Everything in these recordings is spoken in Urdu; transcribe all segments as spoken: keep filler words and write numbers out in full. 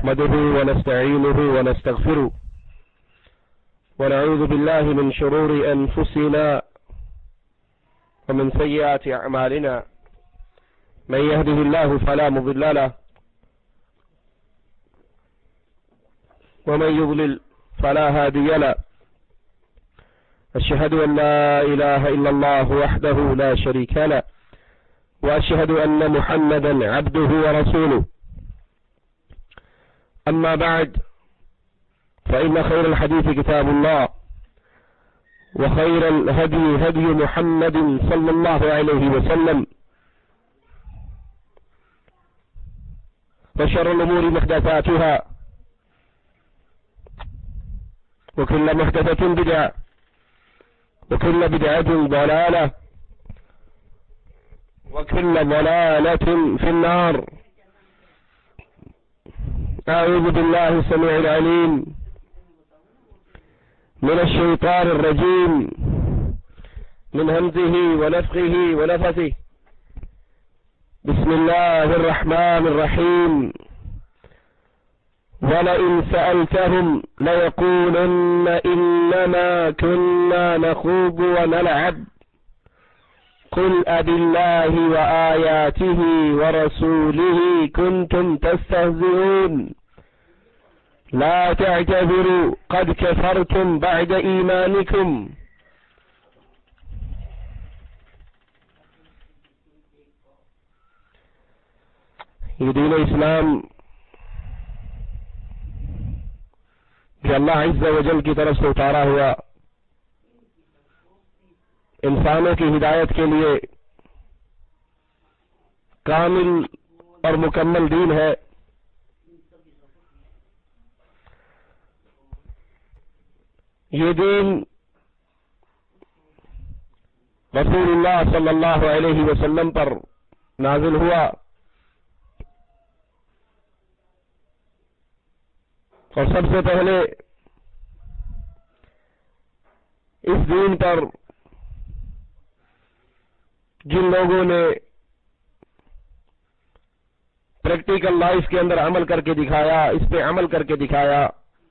نحمده ونستعينه ونستغفره ونعوذ بالله من شرور أنفسنا ومن سيئات أعمالنا من يهده الله فلا مضل له ومن يضلل فلا هادي له أشهد أن لا إله إلا الله وحده لا شريك له وأشهد أن محمدا عبده ورسوله أما بعد فإن خير الحديث كتاب الله وخير الهدي هدي محمد صلى الله عليه وسلم وشر الأمور محدثاتها وكل محدثة بدعة وكل بدعة ضلالة وكل ضلالة في النار. أعوذ بالله السميع العليم من الشيطان الرجيم من همزه ونفخه ونفثه. بسم الله الرحمن الرحيم. ولئن سألتهم ليقولن إنما كنا نخوض ونلعب قل أبالله وآياته ورسوله كنتم تستهزئون لا تعتذروا قد كفرتم بعد إيمانكم. یہ دین اسلام جو اللہ عز و جل کی طرف سے اتارا ہوا انسانوں کی ہدایت کے لیے کامل اور مکمل دین ہے. یہ دین رسول اللہ صلی اللہ علیہ وسلم پر نازل ہوا اور سب سے پہلے اس دین پر جن لوگوں نے پریکٹیکل لائف کے اندر عمل کر کے دکھایا، اس پہ عمل کر کے دکھایا،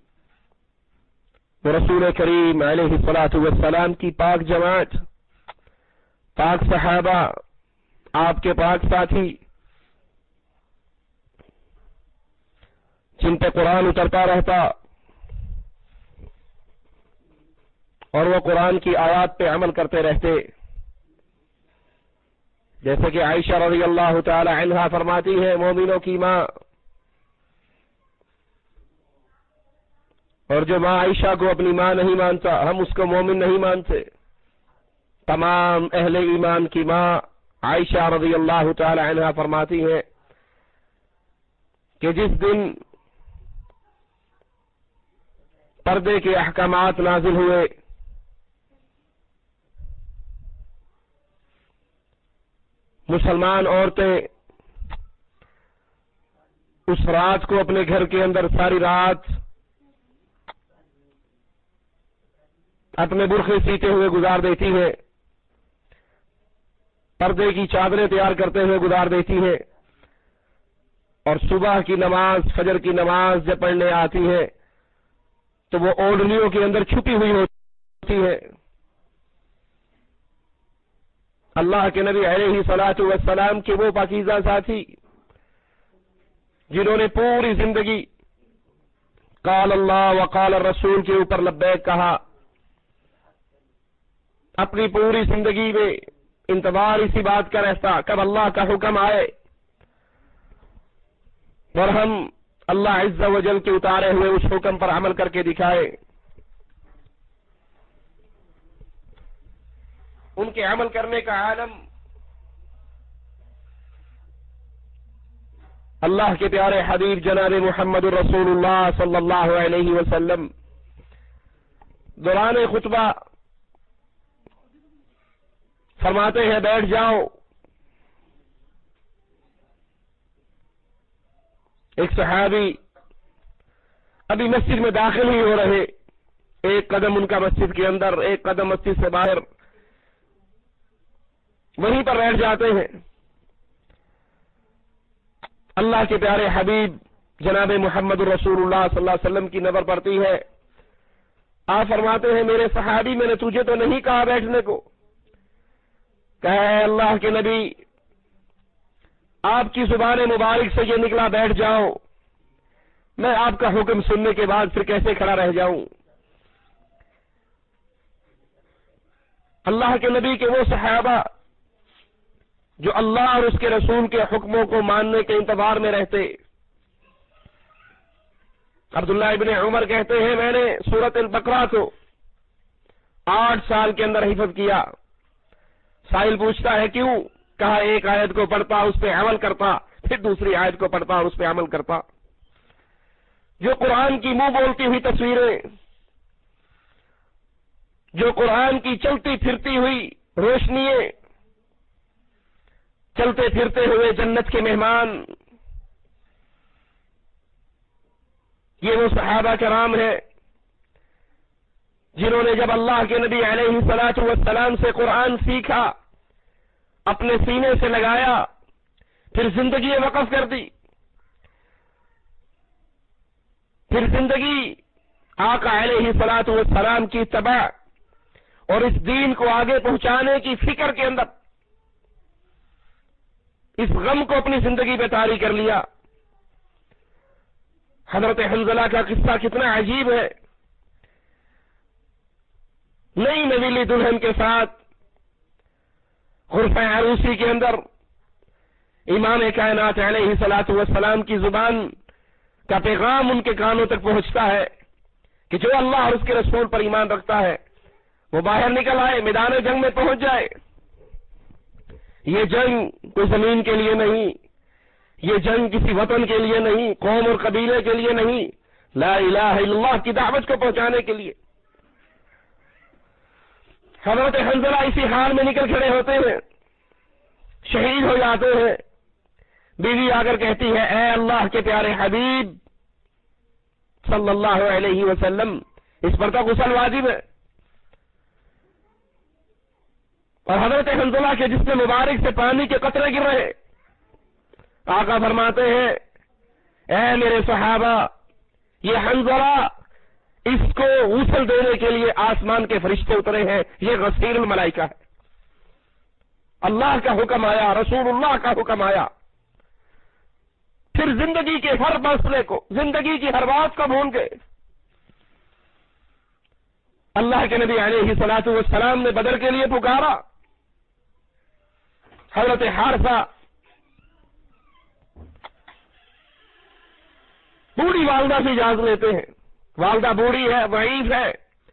وہ رسول کریم علیہ الصلاۃ والسلام کی پاک جماعت، پاک صحابہ، آپ کے پاک ساتھی، جن پہ قرآن اترتا رہتا اور وہ قرآن کی آیات پہ عمل کرتے رہتے. جیسے کہ عائشہ رضی اللہ تعالی عنہا فرماتی ہے، مومنوں کی ماں، اور جو ماں عائشہ کو اپنی ماں نہیں مانتا ہم اس کو مومن نہیں مانتے. تمام اہل ایمان کی ماں عائشہ رضی اللہ تعالی عنہا فرماتی ہے کہ جس دن پردے کے احکامات نازل ہوئے، مسلمان عورتیں اس رات کو اپنے گھر کے اندر ساری رات اپنے برقعے سیتے ہوئے گزار دیتی ہیں، پردے کی چادریں تیار کرتے ہوئے گزار دیتی ہیں، اور صبح کی نماز، فجر کی نماز جب پڑھنے آتی ہے تو وہ اوڑھنیوں کے اندر چھپی ہوئی ہوتی ہے. اللہ کے نبی علیہ الصلاۃ والسلام کے وہ پاکیزہ ساتھی جنہوں نے پوری زندگی قال اللہ وقال الرسول کے اوپر لبیک کہا، اپنی پوری زندگی میں انتظار اسی بات کا رہتا کب اللہ کا حکم آئے اور ہم اللہ عز و جل کے اتارے ہوئے اس حکم پر عمل کر کے دکھائے. ان کے عمل کرنے کا عالم اللہ کے پیارے حبیب جناب محمد رسول اللہ صلی اللہ علیہ وسلم دوران خطبہ فرماتے ہیں بیٹھ جاؤ. ایک صحابی ابھی مسجد میں داخل ہی ہو رہے، ایک قدم ان کا مسجد کے اندر، ایک قدم مسجد سے باہر، وہیں پر بیٹھ جاتے ہیں. اللہ کے پیارے حبیب جناب محمد رسول اللہ صلی اللہ علیہ وسلم کی نظر پڑتی ہے. آپ فرماتے ہیں میرے صحابی میں نے تجھے تو نہیں کہا بیٹھنے کو. کہا اے اللہ کے نبی آپ کی زبان مبارک سے یہ نکلا بیٹھ جاؤ, میں آپ کا حکم سننے کے بعد پھر کیسے کھڑا رہ جاؤں. اللہ کے نبی کے وہ صحابہ جو اللہ اور اس کے رسول کے حکموں کو ماننے کے انتظار میں رہتے. عبداللہ ابن عمر کہتے ہیں میں نے سورۃ البقرہ کو آٹھ سال کے اندر حفظ کیا. سائل پوچھتا ہے کیوں؟ کہا ایک آیت کو پڑھتا اس پہ عمل کرتا, پھر دوسری آیت کو پڑھتا اور اس پہ عمل کرتا. جو قرآن کی منہ بولتی ہوئی تصویریں, جو قرآن کی چلتی پھرتی ہوئی روشنییں, چلتے پھرتے ہوئے جنت کے مہمان, یہ وہ صحابہ کرام ہیں جنہوں نے جب اللہ کے نبی علیہ الصلوۃ والسلام سے قرآن سیکھا, اپنے سینے سے لگایا, پھر زندگی وقف کر دی, پھر زندگی آقا علیہ الصلوۃ والسلام کی اتباع اور اس دین کو آگے پہنچانے کی فکر کے اندر اس غم کو اپنی زندگی پہ طاری کر لیا. حضرت حنظلہ کا قصہ کتنا عجیب ہے. نئی نویلی دلہن کے ساتھ غرفہ عروسی کے اندر امام کائنات علیہ الصلوۃ والسلام کی زبان کا پیغام ان کے کانوں تک پہنچتا ہے کہ جو اللہ اور اس کے رسول پر ایمان رکھتا ہے وہ باہر نکل آئے, میدان جنگ میں پہنچ جائے. یہ جنگ کوئی زمین کے لیے نہیں, یہ جنگ کسی وطن کے لیے نہیں, قوم اور قبیلے کے لیے نہیں, لا الہ الا اللہ کی دعوت کو پہنچانے کے لیے. حضرت حنظلہ اسی حال میں نکل کھڑے ہوتے ہیں, شہید ہو جاتے ہیں. بیوی آ کر کہتی ہے اے اللہ کے پیارے حبیب صلی اللہ علیہ وسلم اس پر تو غسل واجب ہے. اور حضرت حنظلہ کے جسم مبارک سے پانی کے قطرے گر رہے. آقا فرماتے ہیں اے میرے صحابہ یہ حنظلہ اس کو غسل دینے کے لیے آسمان کے فرشتے اترے ہیں, یہ غسیل الملائکہ ہے. اللہ کا حکم آیا, رسول اللہ کا حکم آیا. پھر زندگی کے ہر مسئلے کو, زندگی کی ہر بات کو بھول گئے. اللہ کے نبی علیہ الصلوۃ والسلام نے بدر کے لیے پکارا. حضرت حارثہ بوڑھی والدہ سے اجازت لیتے ہیں, والدہ بوڑھی ہے, ضعیف ہے,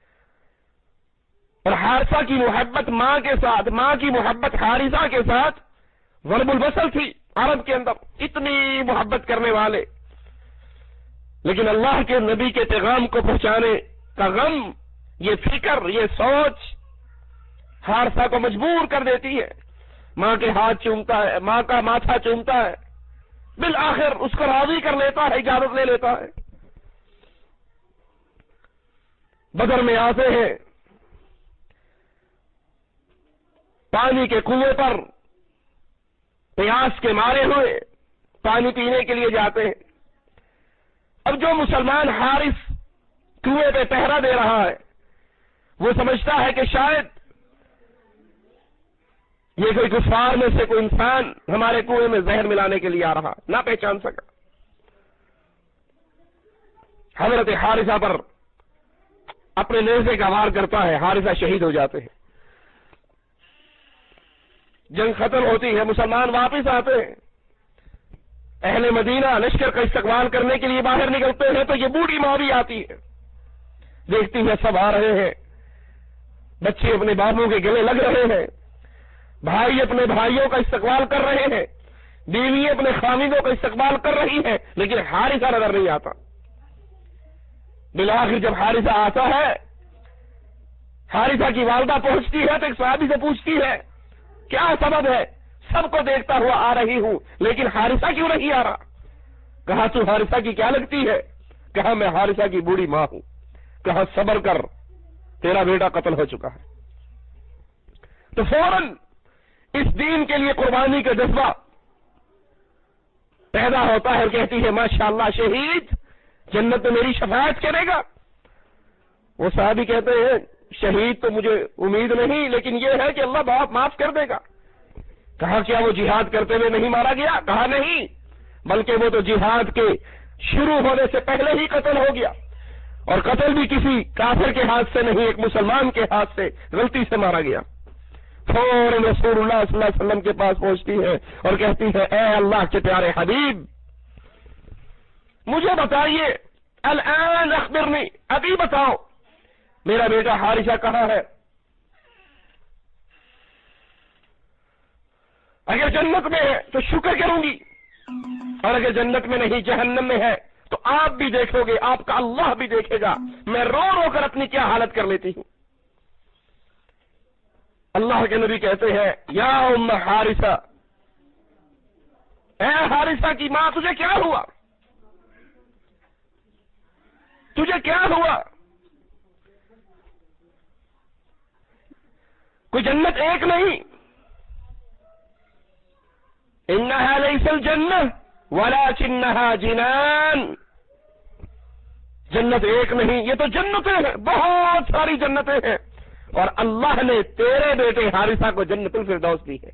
اور حارثہ کی محبت ماں کے ساتھ, ماں کی محبت حارثہ کے ساتھ ضرب البصر تھی عرب کے اندر, اتنی محبت کرنے والے. لیکن اللہ کے نبی کے پیغام کو پہنچانے کا غم, یہ فکر, یہ سوچ حارثہ کو مجبور کر دیتی ہے. ماں کے ہاتھ چومتا ہے, ماں کا ماتھا چومتا ہے, بالآخر اس کو راضی کر لیتا ہے, اجازت لے لیتا ہے. بدر میں آتے ہیں, پانی کے کنویں پر پیاس کے مارے ہوئے پانی پینے کے لیے جاتے ہیں. اب جو مسلمان حارث کنویں پہ پہرا دے رہا ہے وہ سمجھتا ہے کہ شاید یہ کوئی کفار میں سے کوئی انسان ہمارے کنویں میں زہر ملانے کے لیے آ رہا, نہ پہچان سکا. حضرت حارثہ پر اپنے نیزے کا وار کرتا ہے, حارثہ شہید ہو جاتے ہیں. جنگ ختم ہوتی ہے, مسلمان واپس آتے ہیں. اہل مدینہ لشکر کا استقبال کرنے کے لیے باہر نکلتے ہیں تو یہ بوڑھی ماں بھی آتی ہے, دیکھتی ہے سب آ رہے ہیں, بچے اپنے بابوں کے گلے لگ رہے ہیں, بھائی اپنے بھائیوں کا استقبال کر رہے ہیں, بیوی اپنے خاوندوں کا استقبال کر رہی ہے, لیکن حارثہ نظر نہیں آتا. بالآخر جب حارثہ آتا ہے, حارثہ کی والدہ پہنچتی ہے تو ایک صحابی سے پوچھتی ہے کیا سبب ہے؟ سب کو دیکھتا ہوا آ رہی ہوں لیکن حارثہ کیوں نہیں آ رہا؟ کہا تو حارثہ کی کیا لگتی ہے؟ کہا میں حارثہ کی بوڑھی ماں ہوں. کہا صبر کر, تیرا بیٹا قتل ہو چکا ہے. تو فوراً اس دین کے لیے قربانی کا جذبہ پیدا ہوتا ہے اور کہتی ہے ماشاءاللہ شہید جنت میں میری شفاعت کرے گا. وہ صحابی کہتے ہیں شہید تو مجھے امید نہیں، لیکن یہ ہے کہ اللہ باپ معاف کر دے گا. کہا کیا وہ جہاد کرتے ہوئے نہیں مارا گیا؟ کہا نہیں، بلکہ وہ تو جہاد کے شروع ہونے سے پہلے ہی قتل ہو گیا، اور قتل بھی کسی کافر کے ہاتھ سے نہیں، ایک مسلمان کے ہاتھ سے غلطی سے مارا گیا. فوراً رسول اللہ صلی اللہ علیہ وسلم کے پاس پہنچتی ہے اور کہتی ہے اے اللہ کے پیارے حبیب مجھے بتائیے، الان اخبرنی، ابھی بتاؤ میرا بیٹا حارثہ کہاں ہے؟ اگر جنت میں ہے تو شکر کروں گی، اور اگر جنت میں نہیں جہنم میں ہے تو آپ بھی دیکھو گے، آپ کا اللہ بھی دیکھے گا میں رو رو کر اپنی کیا حالت کر لیتی ہوں. اللہ کے نبی کہتے ہیں یا ام حارثہ، اے حارثہ کی ماں تجھے کیا ہوا؟ تجھے کیا ہوا؟ کوئی جنت ایک نہیں، انہا لیس الجنہ ولکنہا جنان، جنت ایک نہیں، یہ تو جنتیں ہیں، بہت ساری جنتیں ہیں، اور اللہ نے تیرے بیٹے حارثہ کو جنت الفردوس دی ہے.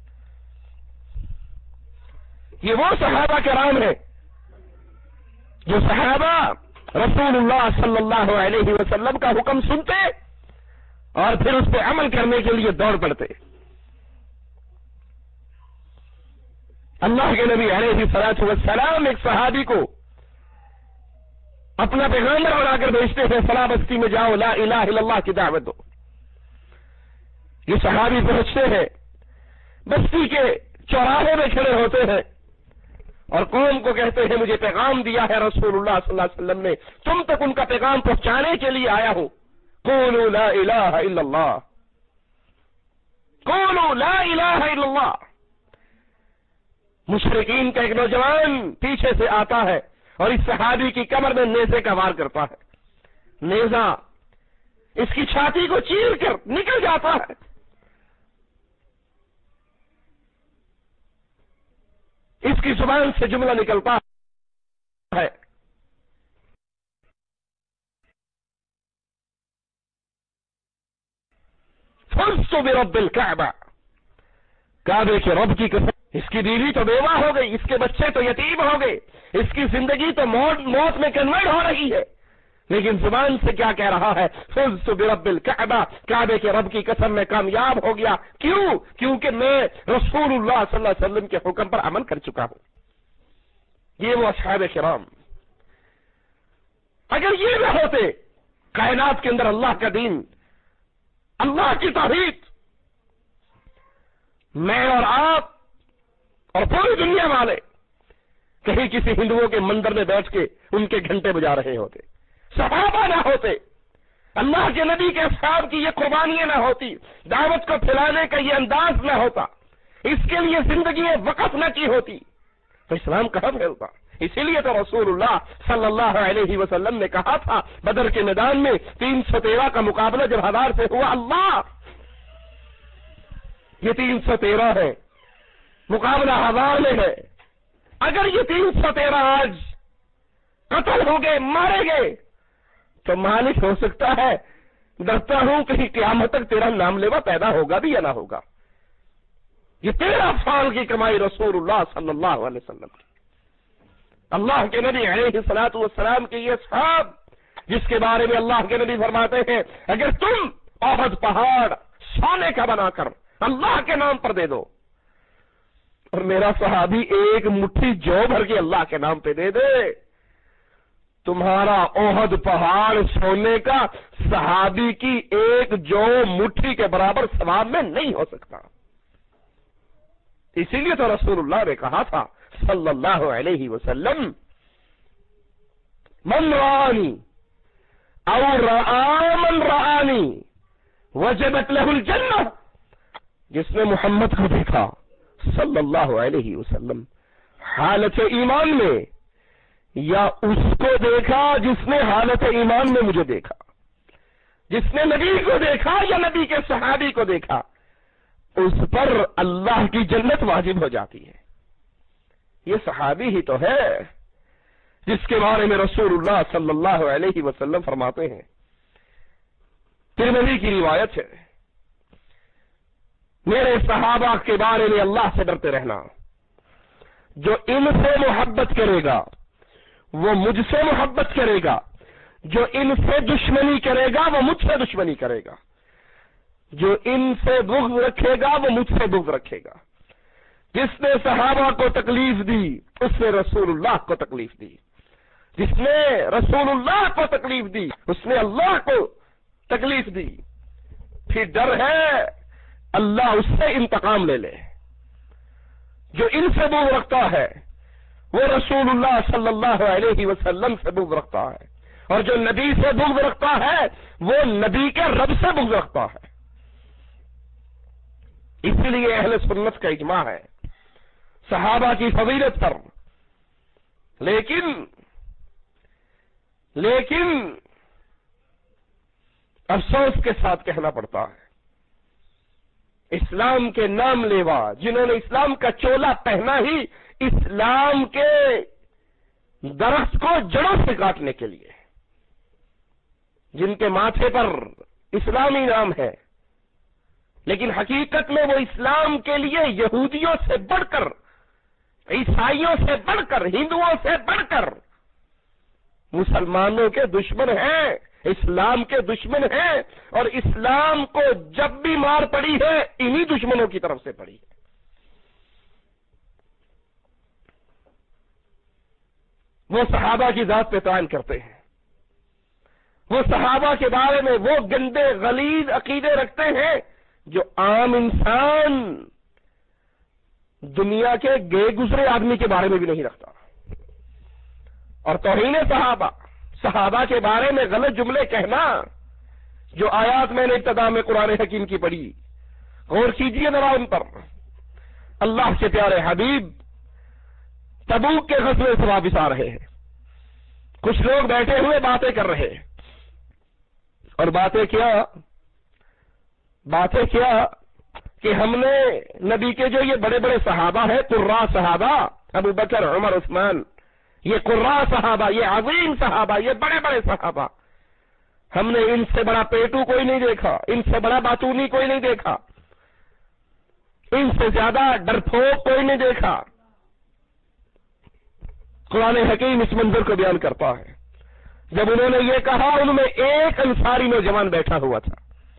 یہ وہ صحابہ کرام ہیں جو صحابہ رسول اللہ صلی اللہ علیہ وسلم کا حکم سنتے اور پھر اس پہ عمل کرنے کے لیے دوڑ پڑتے. اللہ کے نبی علیہ الصلوۃ والسلام ایک صحابی کو اپنا پیغمبر بنا کر بھیجتے ہیں، فلاں بستی میں جاؤ لا الہ الا اللہ کی دعوت دو. یہ صحابی پہنچتے ہیں، بستی کے چوراہے میں کھڑے ہوتے ہیں اور قوم کو کہتے ہیں مجھے پیغام دیا ہے رسول اللہ صلی اللہ علیہ وسلم نے، تم تک ان کا پیغام پہنچانے کے لیے آیا ہوں. قولوا لا الہ الا اللہ، قولوا لا الہ الا اللہ. مشرکین کا ایک نوجوان پیچھے سے آتا ہے اور اس صحابی کی کمر میں نیزے کا وار کرتا ہے. نیزہ اس کی چھاتی کو چیر کر نکل جاتا ہے. اس کی زبان سے جملہ نکلتا ہے فزت برب الکعبہ، کعبے کے رب کی قسم. اس کی بیوی تو بیوہ ہو گئی، اس کے بچے تو یتیم ہو گئے، اس کی زندگی تو موت موت میں کنورٹ ہو رہی ہے، لیکن زبان سے کیا کہہ رہا ہے؟ فزت برب الکعبہ، کعبے کے رب کی قسم میں کامیاب ہو گیا. کیوں؟ کیونکہ میں رسول اللہ صلی اللہ علیہ وسلم کے حکم پر عمل کر چکا ہوں. یہ وہ اصحاب کرام. اگر یہ نہ ہوتے کائنات کے اندر اللہ کا دین، اللہ کی توحید، میں اور آپ اور پوری دنیا والے کہیں کسی ہندوؤں کے مندر میں بیٹھ کے ان کے گھنٹے بجا رہے ہوتے، صحابہ نہ ہوتے، اللہ کے نبی کے اصحاب کی یہ قربانیاں نہ ہوتی، دعوت کو پھیلانے کا یہ انداز نہ ہوتا، اس کے لیے زندگی وقف نہ کی ہوتی، تو اسلام کہاں پھیلتا؟ اسی لیے تو رسول اللہ صلی اللہ علیہ وسلم نے کہا تھا بدر کے میدان میں تین سو تیرہ کا مقابلہ جب ہزار سے ہوا، اللہ یہ تین سو تیرہ ہے، مقابلہ ہزار میں ہے. اگر یہ تین سو تیرہ آج قتل ہو گئے، مارے گئے، تو مالک ہو سکتا ہے ڈرتا ہوں کہیں قیامت تک تیرا نام لیوا پیدا ہوگا بھی یا نہ ہوگا. یہ تیرہ سال کی کمائی رسول اللہ صلی اللہ علیہ وسلم کی. اللہ کے نبی علیہ الصلوۃ والسلام کے یہ صحاب جس کے بارے میں اللہ کے نبی فرماتے ہیں اگر تم احد پہاڑ سونے کا بنا کر اللہ کے نام پر دے دو اور میرا صحابی ایک مٹھی جو بھر کے اللہ کے نام پہ دے دے، تمہارا احد پہاڑ سونے کا صحابی کی ایک جو مٹھی کے برابر ثواب میں نہیں ہو سکتا. اسی لیے تو رسول اللہ نے کہا تھا صلی اللہ علیہ وسلم من رآنی او رآ من رآنی وجبت لہ الجنہ، جس نے محمد کو دیکھا صلی اللہ علیہ وسلم حالت ایمان میں، یا اس کو دیکھا جس نے حالت ایمان میں مجھے دیکھا، جس نے نبی کو دیکھا یا نبی کے صحابی کو دیکھا، اس پر اللہ کی جنت واجب ہو جاتی ہے. یہ صحابی ہی تو ہے جس کے بارے میں رسول اللہ صلی اللہ علیہ وسلم فرماتے ہیں، ترمذی کی روایت ہے، میرے صحابہ کے بارے میں اللہ سے ڈرتے رہنا، جو ان سے محبت کرے گا وہ مجھ سے محبت کرے گا، جو ان سے دشمنی کرے گا وہ مجھ سے دشمنی کرے گا، جو ان سے بغض رکھے گا وہ مجھ سے بغض رکھے گا۔ جس نے صحابہ کو تکلیف دی اس نے رسول اللہ کو تکلیف دی، جس نے رسول اللہ کو تکلیف دی اس نے اللہ کو تکلیف دی، پھر ڈر ہے اللہ اس سے انتقام لے لے۔ جو ان سے بغض رکھتا ہے وہ رسول اللہ صلی اللہ علیہ وسلم سے بغض رکھتا ہے، اور جو نبی سے بغض رکھتا ہے وہ نبی کے رب سے بغض رکھتا ہے۔ اسی لیے اہل سنت کا اجماع ہے صحابہ کی فضیلت پر، لیکن لیکن افسوس کے ساتھ کہنا پڑتا ہے اسلام کے نام لیوا جنہوں نے اسلام کا چولا پہنا ہی اسلام کے درخت کو جڑوں سے کاٹنے کے لیے، جن کے ماتھے پر اسلامی نام ہے لیکن حقیقت میں وہ اسلام کے لیے یہودیوں سے بڑھ کر، عیسائیوں سے بڑھ کر، ہندوؤں سے بڑھ کر مسلمانوں کے دشمن ہیں، اسلام کے دشمن ہیں، اور اسلام کو جب بھی مار پڑی ہے انہی دشمنوں کی طرف سے پڑی ہے۔ وہ صحابہ کی ذات پہ تعین کرتے ہیں، وہ صحابہ کے بارے میں وہ گندے غلیظ عقیدے رکھتے ہیں جو عام انسان دنیا کے گئے گزرے آدمی کے بارے میں بھی نہیں رکھتا۔ اور توہین صحابہ، صحابہ کے بارے میں غلط جملے کہنا، جو آیات میں نے ابتدا میں قرآن حکیم کی پڑھی، غور کیجئے ذرا ان پر۔ اللہ کے پیارے حبیب تبوک کے غزوے سے واپس آ رہے ہیں، کچھ لوگ بیٹھے ہوئے باتیں کر رہے ہیں، اور باتیں کیا باتیں کیا کہ ہم نے نبی کے جو یہ بڑے بڑے صحابہ ہیں، قراء صحابہ، ابو بکر، عمر، عثمان، یہ قراء صحابہ، یہ عظیم صحابہ، یہ بڑے بڑے صحابہ، ہم نے ان سے بڑا پیٹو کوئی نہیں دیکھا، ان سے بڑا باتونی کوئی نہیں دیکھا، ان سے زیادہ ڈرپھوک کوئی نہیں دیکھا۔ قرآن حکیم اس منظر کو بیان کرتا ہے، جب انہوں نے یہ کہا ان میں ایک انصاری نوجوان بیٹھا ہوا تھا،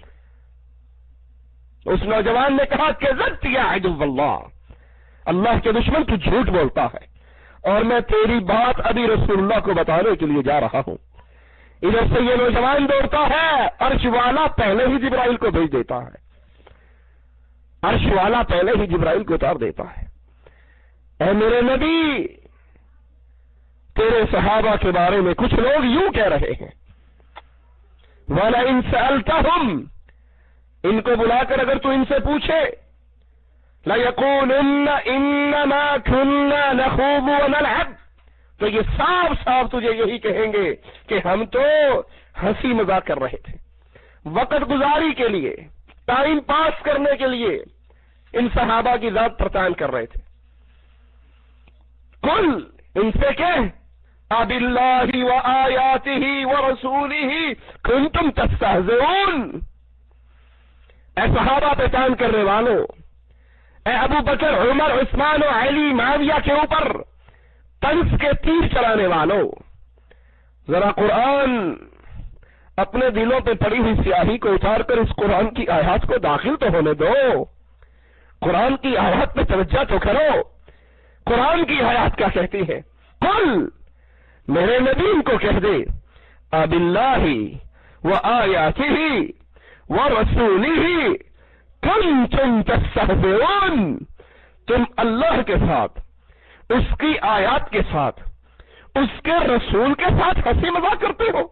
اس نوجوان نے کہا کہ ذات یا عدو اللہ، اللہ کے دشمن تو جھوٹ بولتا ہے، اور میں تیری بات ابھی رسول اللہ کو بتانے کے لیے جا رہا ہوں۔ ادھر سے یہ نوجوان دوڑتا ہے، عرش والا پہلے ہی جبرائیل کو بھیج دیتا ہے، عرش والا پہلے ہی جبرائیل کو اتار دیتا ہے، اے میرے نبی تیرے صحابہ کے بارے میں کچھ لوگ یوں کہہ رہے ہیں، وَلَئِن سَأَلْتَهُمْ، ان کو بلا کر اگر تو ان سے پوچھے، لَيَقُولُنَّ إِنَّمَا كُنَّا نَخُوضُ وَنَلْعَبُ، تو یہ صاف صاف تجھے یہی کہیں گے کہ ہم تو ہنسی مذاق کر رہے تھے، وقت گزاری کے لیے، ٹائم پاس کرنے کے لیے ان صحابہ کی ذات پر تعین کر رہے تھے۔ قل، ان سے کہہ، أَبِاللَّهِ وَآيَاتِهِ وَرَسُولِهِ كُنتُمْ تَسْتَهْزِئُونَ، اے صحابہ پہ تعین کرنے والوں، اے ابو بکر، عمر، عثمان و علی، معاویہ کے اوپر طنز کے تیر چلانے والوں، ذرا قرآن اپنے دلوں پہ پڑی ہوئی سیاہی کو اتار کر اس قرآن کی آیات کو داخل تو ہونے دو، قرآن کی آیات پہ توجہ تو کرو، قرآن کی آیات کیا کہتی ہے؟ قل، میرے نبی ان کو کہہ دے، أَبِاللَّهِ وَآيَاتِهِ وَرَسُولِهِ كُنتُمْ تَسْتَهْزِئُونَ، تم اللہ کے ساتھ، اس کی آیات کے ساتھ، اس کے رسول کے ساتھ ہنسی مذاق کرتے ہو۔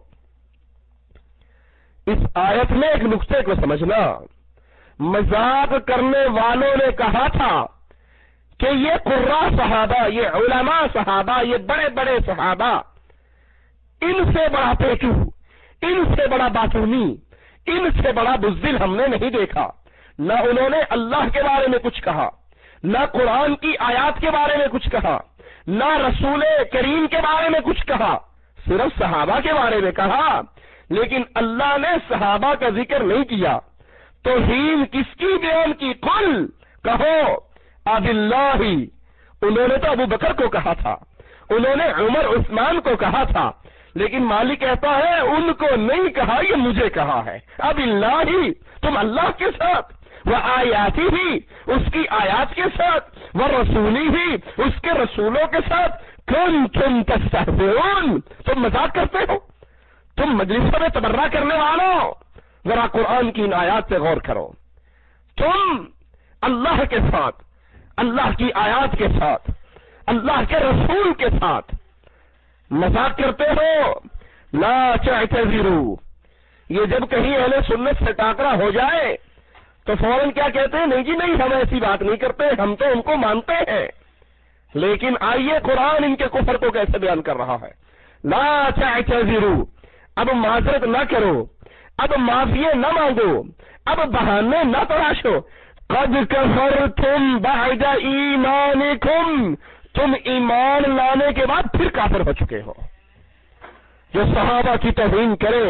اس آیت میں ایک نقطے کو سمجھنا، مذاق کرنے والوں نے کہا تھا کہ یہ قراء صحابہ، یہ علماء صحابہ، یہ بڑے بڑے صحابہ، ان سے بڑا پیٹو، ان سے بڑا باتونی، ان سے بڑا بزدل ہم نے نہیں دیکھا۔ نہ انہوں نے اللہ کے بارے میں کچھ کہا، نہ قرآن کی آیات کے بارے میں کچھ کہا، نہ رسول کریم کے بارے میں کچھ کہا، صرف صحابہ کے بارے میں کہا، لیکن اللہ نے صحابہ کا ذکر نہیں کیا۔ توہین کس کی بیان کی؟ قل، کہو اب اللہ، انہوں نے تو ابو بکر کو کہا تھا، انہوں نے عمر عثمان کو کہا تھا، لیکن مالک کہتا ہے ان کو نہیں کہا، یہ مجھے کہا ہے۔ اب اللہ ہی، تم اللہ کے ساتھ، وہ آیاتی ہی، اس کی آیات کے ساتھ، وہ رسولی ہی، اس کے رسولوں کے ساتھ، کن تم تستہزئون، تم مذاق کرتے ہو، تم مجلسوں میں تبرہ کرنے والوں، ذرا قرآن کی ان آیات پہ غور کرو۔ تم اللہ کے ساتھ، اللہ کی آیات کے ساتھ، اللہ کے رسول کے ساتھ مذاق کرتے ہو۔ لا تعتذروا، یہ جب کہیں اہل سنت سے ٹاکرا ہو جائے تو فوراً کیا کہتے ہیں؟ نہیں جی نہیں، ہم ایسی بات نہیں کرتے، ہم تو ان کو مانتے ہیں۔ لیکن آئیے قرآن ان کے کفر کو کیسے بیان کر رہا ہے۔ لا تعتذروا، اب معذرت نہ کرو، اب معافی نہ مانگو، اب بہانے نہ تراشو۔ قد کفرتم بعد ایمانکم، تم ایمان لانے کے بعد پھر کافر ہو چکے ہو۔ جو صحابہ کی توہین کرے،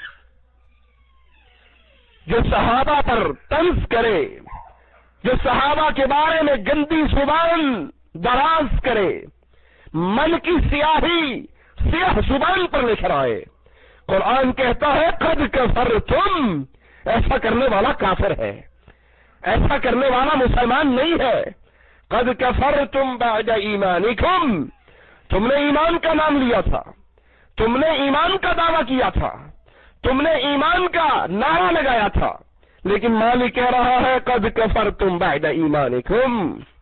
جو صحابہ پر طنز کرے، جو صحابہ کے بارے میں گندی زبان دراز کرے، من کی سیاہی سیاہ زبان پر لکھ آئے، قرآن کہتا ہے قد کفرتم، ایسا کرنے والا کافر ہے، ایسا کرنے والا مسلمان نہیں ہے۔ قد کفرتم بعد ایمانکم، تم نے ایمان کا نام لیا تھا، تم نے ایمان کا دعویٰ کیا تھا، تم نے ایمان کا نعرہ لگایا تھا، لیکن مالک کہہ رہا ہے قد کفرتم بعد ایمانکم،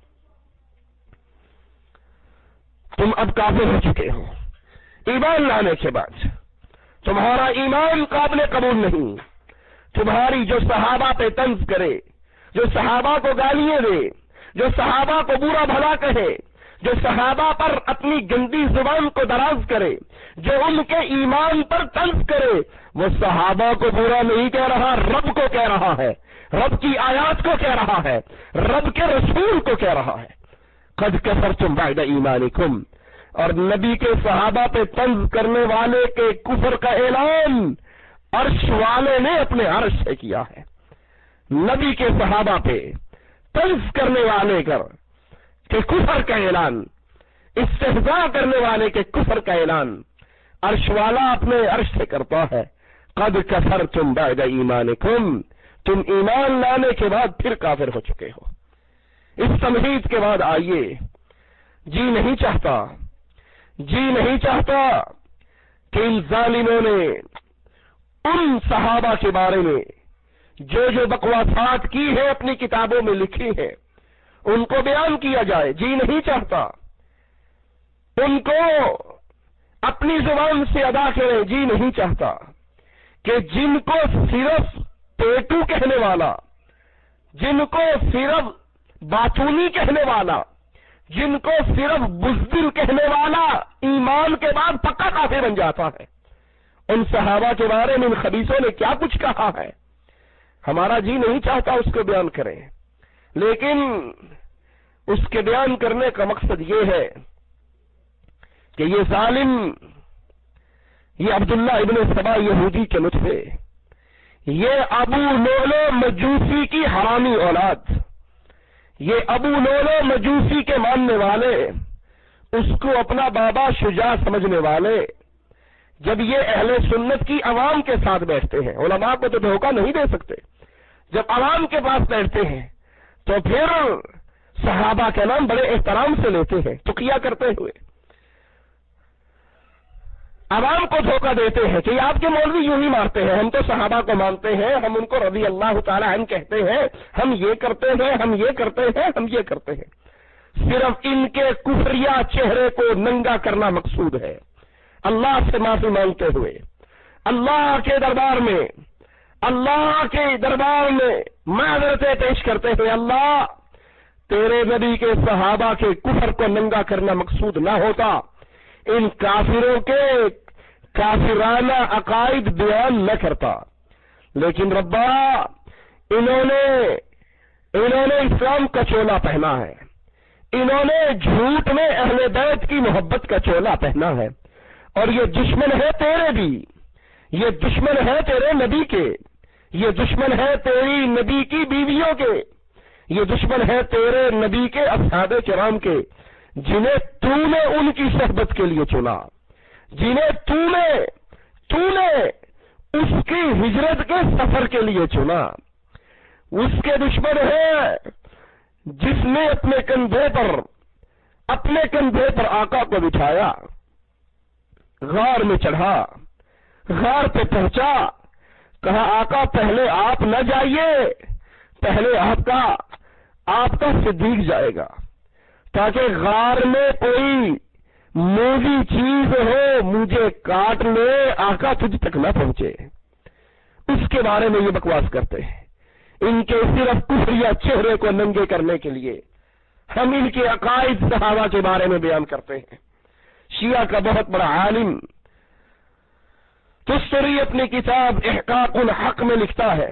تم اب کافر ہو چکے ہو ایمان لانے کے بعد، تمہارا ایمان قابل قبول نہیں۔ تمہاری جو صحابہ پہ طنز کرے، جو صحابہ کو گالیاں دے، جو صحابہ کو برا بھلا کہے، جو صحابہ پر اپنی گندی زبان کو دراز کرے، جو ان کے ایمان پر طنز کرے، وہ صحابہ کو برا نہیں کہہ رہا، رب کو کہہ رہا ہے، رب کی آیات کو کہہ رہا ہے، رب کے رسول کو کہہ رہا ہے۔ قد کفرتم بعد ایمانکم، اور نبی کے صحابہ پہ طنز کرنے والے کے کفر کا اعلان عرش والے نے اپنے عرش سے کیا ہے۔ نبی کے صحابہ پہ طنز کرنے والے کر کہ کفر کا اعلان، استہزاء کرنے والے کے کفر کا اعلان عرش والا اپنے عرش سے کرتا ہے۔ قد کفرتم بعد ایمانکم، تم ایمان لانے کے بعد پھر کافر ہو چکے ہو۔ اس تمہید کے بعد آئیے، جی نہیں چاہتا جی نہیں چاہتا کہ ان ظالموں نے ان صحابہ کے بارے میں جو جو بکواسات کی ہے، اپنی کتابوں میں لکھی ہے، ان کو بیان کیا جائے، جی نہیں چاہتا ان کو اپنی زبان سے ادا کریں، جی نہیں چاہتا کہ جن کو صرف پیٹو کہنے والا، جن کو صرف باطونی کہنے والا، جن کو صرف بزدل کہنے والا ایمان کے بعد پکا کافر بن جاتا ہے، ان صحابہ کے بارے میں ان خبیثوں نے کیا کچھ کہا ہے، ہمارا جی نہیں چاہتا اس کو بیان کریں، لیکن اس کے بیان کرنے کا مقصد یہ ہے کہ یہ ظالم، یہ عبداللہ ابن سبا یہودی کے نطفے، یہ ابو لولو مجوسی کی حرامی اولاد، یہ ابو لولو مجوسی کے ماننے والے، اس کو اپنا بابا شجاع سمجھنے والے، جب یہ اہل سنت کی عوام کے ساتھ بیٹھتے ہیں، علماء کو تو دھوکہ نہیں دے سکتے، جب عوام کے پاس بیٹھتے ہیں تو پھر صحابہ کا نام بڑے احترام سے لیتے ہیں، تقیہ کرتے ہوئے عوام کو دھوکہ دیتے ہیں کہ یہ آپ کے مولوی یوں ہی مارتے ہیں، ہم تو صحابہ کو مانتے ہیں، ہم ان کو رضی اللہ تعالی عنہ کہتے ہیں، ہم یہ کرتے ہیں، ہم یہ کرتے ہیں، ہم یہ کرتے ہیں۔ صرف ان کے کفریہ چہرے کو ننگا کرنا مقصود ہے۔ اللہ سے معافی مانگتے ہوئے، اللہ کے دربار میں اللہ کے دربار میں معذرتیں پیش کرتے ہوئے، اللہ تیرے نبی کے صحابہ کے کفر کو ننگا کرنا مقصود نہ ہوتا، ان کافروں کے کافرانہ عقائد بیان نہ کرتا، لیکن ربا انہوں نے انہوں نے اسلام کا چولا پہنا ہے، انہوں نے جھوٹ میں اہل بیت کی محبت کا چولا پہنا ہے، اور یہ دشمن ہے تیرے بھی، یہ دشمن ہے تیرے نبی کے، یہ دشمن ہے تیری نبی کی بیویوں کے، یہ دشمن ہے تیرے نبی کے اصحاب کرام کے، جنہیں تو نے ان کی صحبت کے لیے چنا، جنہیں تو نے تو نے اس کی ہجرت کے سفر کے لیے چنا۔ اس کے دشمن ہے جس نے اپنے کندھے پر اپنے کندھے پر آقا کو بٹھایا، غار میں چڑھا، غار پہ پہنچا، کہا آقا پہلے آپ نہ جائیے، پہلے آپ کا آپ کا صدیق جائے گا، تاکہ غار میں کوئی موذی چیز ہو مجھے کاٹ لے، آقا تجھ تک نہ پہنچے۔ اس کے بارے میں یہ بکواس کرتے ہیں، ان کے صرف کفر یا چہرے کو ننگے کرنے کے لیے ہم ان کے عقائد صحابہ کے بارے میں بیان کرتے ہیں۔ شیعہ کا بہت بڑا عالم تستری اپنی کتاب احقاق الحق میں لکھتا ہے،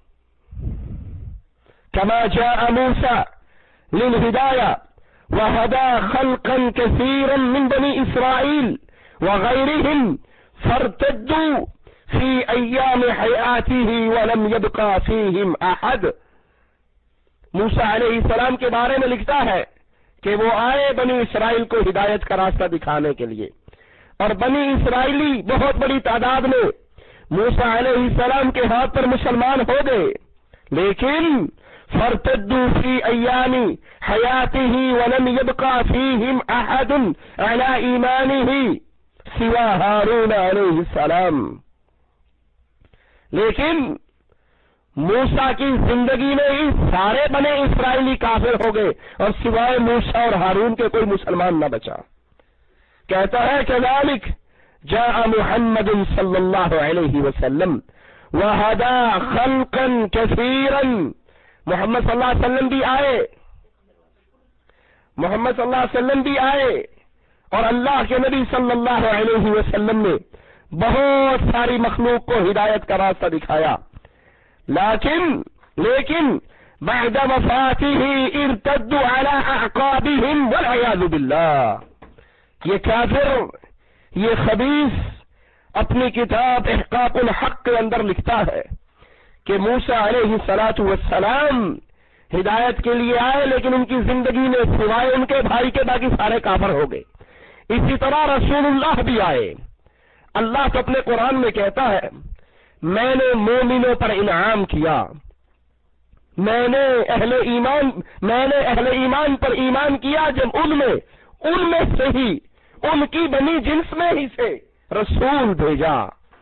كما جاء موسى للهداية وهدى خلقا كثيرا من بني إسرائيل وغيرهم فارتدوا في أيام حياته ولم يبقى فيهم أحد۔ موسیٰ علیہ السلام کے بارے میں لکھتا ہے کہ وہ آئے بنی اسرائیل کو ہدایت کا راستہ دکھانے کے لیے، اور بنی اسرائیلی بہت بڑی تعداد میں موسیٰ علیہ السلام کے ہاتھ پر مسلمان ہو گئے، لیکن فارتدوا في أيام حياته ولم يبقى فيهم أحد على إيمانه سوى هارون عليه السلام۔ لیکن موسیٰ کی زندگی میں ہی سارے بنے اسرائیلی کافر ہو گئے، اور سوائے موسیٰ اور ہارون کے کوئی مسلمان نہ بچا۔ کہتا ہے كذلك جاء محمد صلی اللہ علیہ وسلم وهدى خلقا كثيرا۔ محمد صلی اللہ علیہ وسلم بھی آئے محمد صلی اللہ علیہ وسلم بھی آئے اور اللہ کے نبی صلی اللہ علیہ وسلم نے بہت ساری مخلوق کو ہدایت کا راستہ دکھایا، لیکن لیکن بعد وفاته ارتدوا على اعقابهم والعياذ بالله۔ یہ کافر، یہ خبیث اپنی کتاب احقاق الحق کے اندر لکھتا ہے کہ موسیٰ علیہ الصلاۃ والسلام ہدایت کے لیے آئے، لیکن ان کی زندگی میں سوائے ان کے بھائی کے باقی سارے کافر ہو گئے۔ اسی طرح رسول اللہ بھی آئے۔ اللہ تو اپنے قرآن میں کہتا ہے میں نے مومنوں پر انعام کیا، میں نے اہل ایمان میں نے اہل ایمان پر ایمان کیا جب ان میں ان میں سے ہی ان کی بنی جنس میں ہی سے رسول بھیجا۔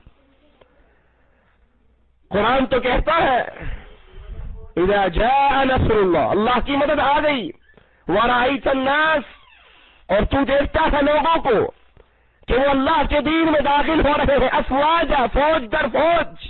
قرآن تو کہتا ہے اذا جاء نصر اللہ، اللہ کی مدد آ گئی، ورأیت الناس، اور تو دیکھتا ہے لوگوں کو کہ وہ اللہ کے دین میں داخل ہو رہے ہیں، افواجا، فوج در فوج۔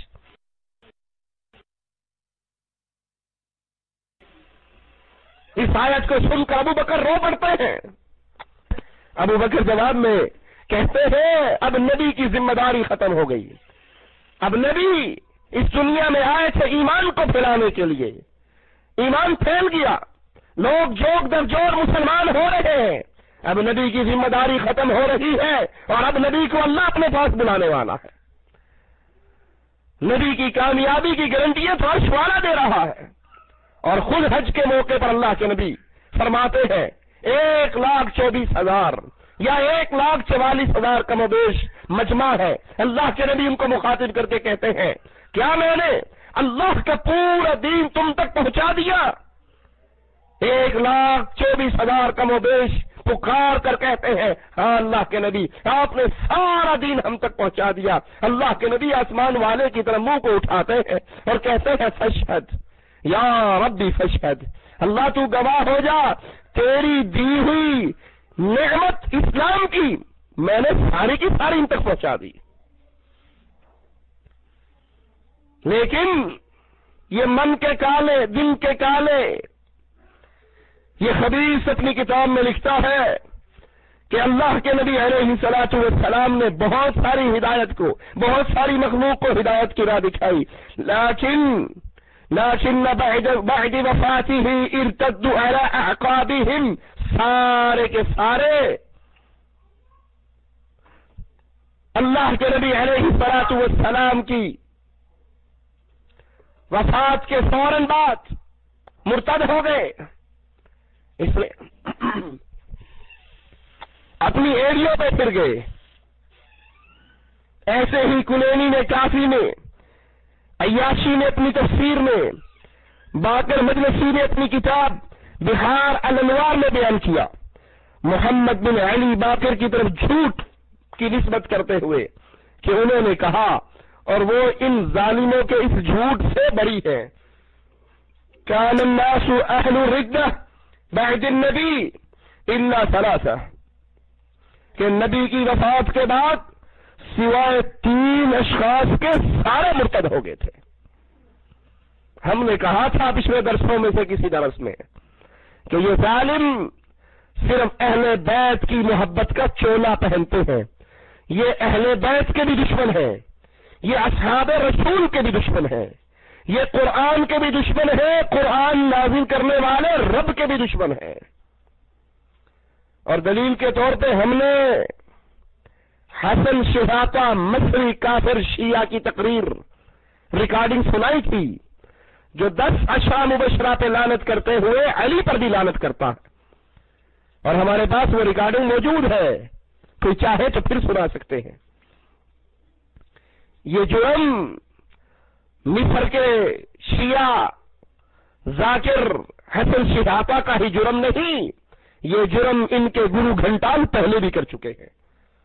اس آیت کو سن کر ابو بکر رو پڑتے ہیں۔ ابو بکر جواب میں کہتے ہیں اب نبی کی ذمہ داری ختم ہو گئی، اب نبی اس دنیا میں آئے تھے ایمان کو پھیلانے کے لیے، ایمان پھیل گیا، لوگ جوگ در جوڑ مسلمان ہو رہے ہیں، اب نبی کی ذمہ داری ختم ہو رہی ہے، اور اب نبی کو اللہ اپنے پاس بلانے والا ہے۔ نبی کی کامیابی کی گارنٹیاں تو عرش والا دے رہا ہے، اور خود حج کے موقع پر اللہ کے نبی فرماتے ہیں ایک لاکھ چوبیس ہزار یا ایک لاکھ چوالیس ہزار کم و بیش مجمع ہے۔ اللہ کے نبی ان کو مخاطب کر کے کہتے ہیں کیا میں نے اللہ کا پورا دین تم تک پہنچا دیا؟ ایک لاکھ چوبیس ہزار کم و بیش پکار کر کہتے ہیں ہاں اللہ کے نبی آپ نے سارا دین ہم تک پہنچا دیا۔ اللہ کے نبی آسمان والے کی طرف منہ کو اٹھاتے ہیں اور کہتے ہیں فشہد یا ربی فشہد، اللہ تو گواہ ہو جا، تیری دی ہوئی نعمت اسلام کی میں نے ساری کی ساری ان تک پہنچا دی۔ لیکن یہ من کے کالے، دل کے کالے، یہ خبیث اپنی کتاب میں لکھتا ہے کہ اللہ کے نبی علیہ الصلوۃ والسلام نے بہت ساری ہدایت کو، بہت ساری مخلوق کو ہدایت کی راہ دکھائی، لیکن لیکن بعد بعد وفاته ارتدوا على اعقابهم سارے کے سارے اللہ کے نبی علیہ الصلوۃ والسلام کی وفات کے فوراً بعد مرتد ہو گئے. اس لیے اپنی ایریوں پہ پھر گئے. ایسے ہی کلینی نے کافی میں، عیاشی نے اپنی تفسیر میں، باقر مجلسی نے اپنی کتاب بہار الانوار میں بیان کیا، محمد بن علی باقر کی طرف جھوٹ کی نسبت کرتے ہوئے کہ انہوں نے کہا، اور وہ ان ظالموں کے اس جھوٹ سے بری ہے، کان الناس اہل الردہ بعد النبی الا ثلاثہ، کہ نبی کی وفات کے بعد سوائے تین اشخاص کے سارے مرتد ہو گئے تھے. ہم نے کہا تھا پچھلے درسوں میں سے کسی درس میں کہ یہ ظالم صرف اہل بیت کی محبت کا چولا پہنتے ہیں. یہ اہل بیت کے بھی دشمن ہیں، یہ اصحاب رسول کے بھی دشمن ہیں، یہ قرآن کے بھی دشمن ہیں، قرآن نازل کرنے والے رب کے بھی دشمن ہیں. اور دلیل کے طور پہ ہم نے حسن شہاتا مصری کافر شیعہ کی تقریر ریکارڈنگ سنائی تھی، جو دس اشرا مبشرہ پہ لعنت کرتے ہوئے علی پر بھی لعنت کرتا ہے، اور ہمارے پاس وہ ریکارڈنگ موجود ہے، کوئی چاہے تو پھر سنا سکتے ہیں. یہ جرم مصر کے شیعہ ذاکر حسن شہاتا کا ہی جرم نہیں، یہ جرم ان کے گرو گھنٹال پہلے بھی کر چکے ہیں.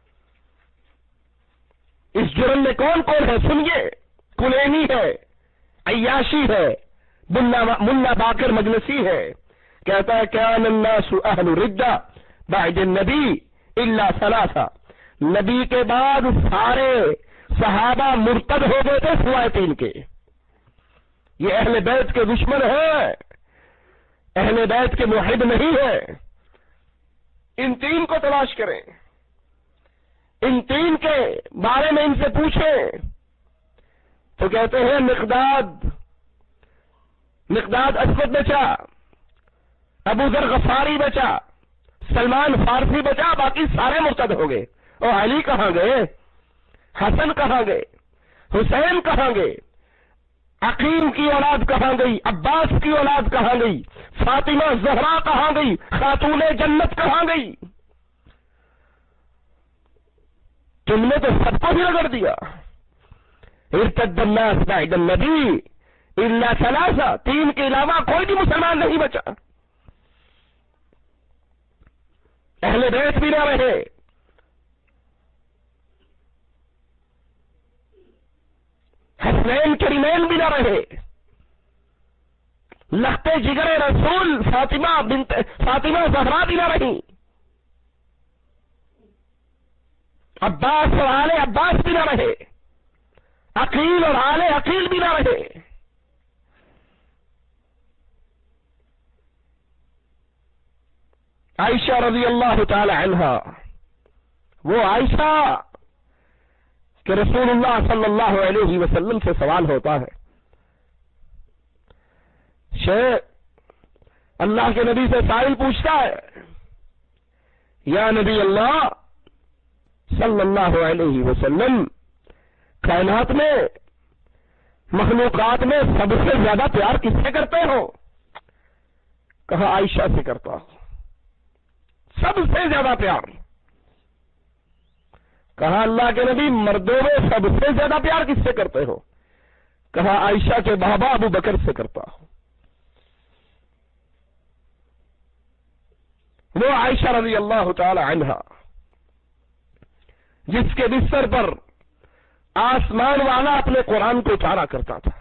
اس جرم میں کون کون ہے سنیے. کلینی ہے، عیاشی ہے، ملا باقر مجلسی ہے. کہتا ہے کان الناس اہل ردہ بعد النبی الا ثلاثہ، نبی کے بعد سارے صحابہ مرتد ہو گئے تھے سوائے تین کے. یہ اہل بیت کے دشمن ہیں، اہل بیت کے موحد نہیں ہیں. ان تین کو تلاش کریں، ان تین کے بارے میں ان سے پوچھیں تو کہتے ہیں مقداد مقداد اسود بچا، ابو ذر غفاری بچا، سلمان فارسی بچا، باقی سارے مرتد ہو گئے. اور علی کہاں گئے؟ حسن کہاں گئے؟ حسین کہاں گئے؟ عقیم کی اولاد کہاں گئی؟ عباس کی اولاد کہاں گئی؟ فاطمہ زہرا کہاں گئی؟ خاتون جنت کہاں گئی؟ تم نے تو سب کو بھی رگڑ دیا. ارتد الناس بعد النبی الا ثلاثہ، تین کے علاوہ کوئی بھی مسلمان نہیں بچا. اہل بیت بھی نہ رہے، حسنین کریمین بھی نہ رہے، لختے جگر رسول فاطمہ بنت فاطمہ زہرا بھی نہ رہی، عباس اور آل عباس بھی نہ رہے، عقیل اور آل عقیل بھی نہ رہے. عائشہ رضی اللہ تعالی عنہا، وہ عائشہ کہ رسول اللہ صلی اللہ علیہ وسلم سے سوال ہوتا ہے، شیخ اللہ کے نبی سے سائل پوچھتا ہے، یا نبی اللہ صلی اللہ علیہ وسلم، کائنات میں مخلوقات میں سب سے زیادہ پیار کس سے کرتے ہو؟ کہا عائشہ سے کرتا ہوں. سب سے زیادہ پیار. کہا اللہ کے نبی مردوں میں سب سے زیادہ پیار کس سے کرتے ہو؟ کہا عائشہ کے بابا ابو بکر سے کرتا ہوں. وہ عائشہ رضی اللہ تعالی عنہا جس کے بستر پر آسمان والا اپنے قرآن کو اتارا کرتا تھا،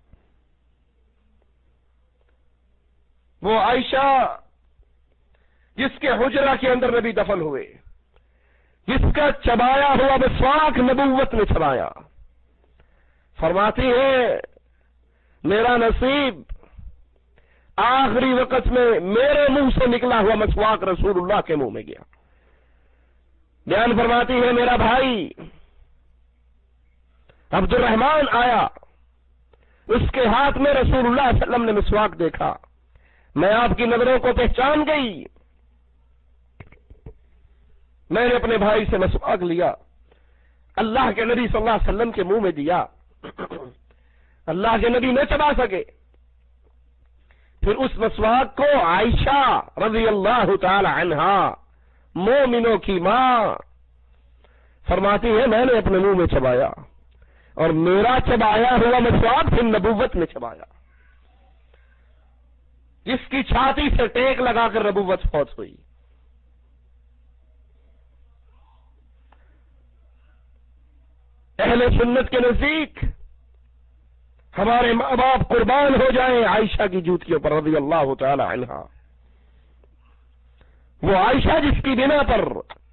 وہ عائشہ جس کے حجرہ کے اندر نبی دفن ہوئے، جس کا چبایا ہوا مسواک نبوت نے چبایا، فرماتی ہے میرا نصیب آخری وقت میں میرے منہ سے نکلا ہوا مسواک رسول اللہ کے منہ میں گیا. بیان فرماتی ہے میرا بھائی عبد الرحمان آیا، اس کے ہاتھ میں رسول اللہ صلی اللہ علیہ وسلم نے مسواک دیکھا، میں آپ کی نظروں کو پہچان گئی، میں نے اپنے بھائی سے مسواک لیا، اللہ کے نبی صلی اللہ علیہ وسلم کے منہ میں دیا، اللہ کے نبی نہ چبا سکے، پھر اس مسواک کو عائشہ رضی اللہ تعالی عنہا مومنوں کی ماں فرماتی ہے میں نے اپنے منہ میں چبایا، اور میرا چبایا ہوا مسواک پھر نبوت میں چبایا، جس کی چھاتی سے ٹیک لگا کر نبوت فوت ہوئی۔ اہل سنت کے نزدیک ہمارے ماں باپ قربان ہو جائیں عائشہ کی جوتیوں پر رضی اللہ تعالی عنہا۔ وہ عائشہ جس کی بنا پر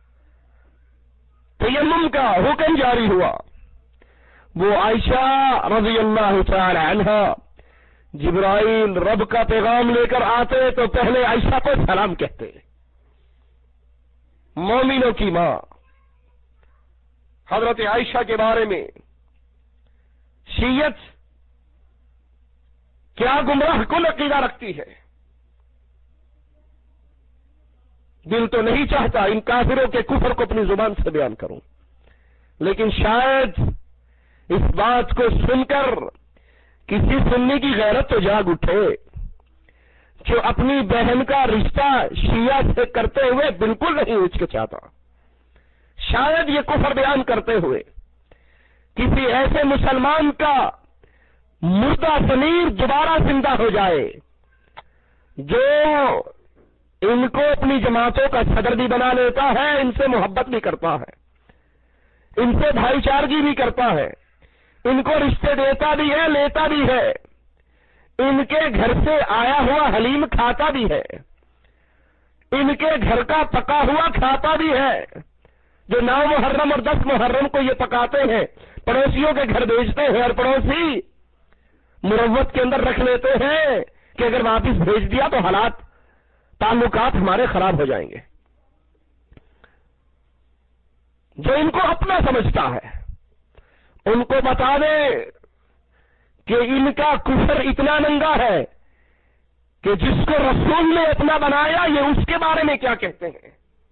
تیمم کا حکم جاری ہوا، وہ عائشہ رضی اللہ تعالی عنہا جبرائیل رب کا پیغام لے کر آتے تو پہلے عائشہ کو سلام کہتے، مومنوں کی ماں۔ حضرت عائشہ کے بارے میں شیعت کیا گمراہ کن عقیدہ رکھتی ہے، دل تو نہیں چاہتا ان کافروں کے کفر کو اپنی زبان سے بیان کروں، لیکن شاید اس بات کو سن کر کسی سنی کی غیرت تو جاگ اٹھے جو اپنی بہن کا رشتہ شیعہ سے کرتے ہوئے بالکل نہیں ہچکچاتا۔ شاید یہ کفر بیان کرتے ہوئے کسی ایسے مسلمان کا مردہ ضمیر دوبارہ زندہ ہو جائے جو ان کو اپنی جماعتوں کا صدر بھی بنا لیتا ہے، ان سے محبت بھی کرتا ہے، ان سے بھائی چارگی بھی کرتا ہے، ان کو رشتے دیتا بھی ہے، لیتا بھی ہے، ان کے گھر سے آیا ہوا حلیم کھاتا بھی ہے، ان کے گھر کا پکا ہوا کھاتا بھی ہے، جو نو محرم اور دس محرم کو یہ پکاتے ہیں، پڑوسیوں کے گھر بھیجتے ہیں، اور پڑوسی مروت کے اندر رکھ لیتے ہیں کہ اگر واپس بھیج دیا تو حالات تعلقات ہمارے خراب ہو جائیں گے۔ جو ان کو اپنا سمجھتا ہے ان کو بتا دے کہ ان کا کفر اتنا ننگا ہے کہ جس کو رسول نے اپنا بنایا یہ اس کے بارے میں کیا کہتے ہیں۔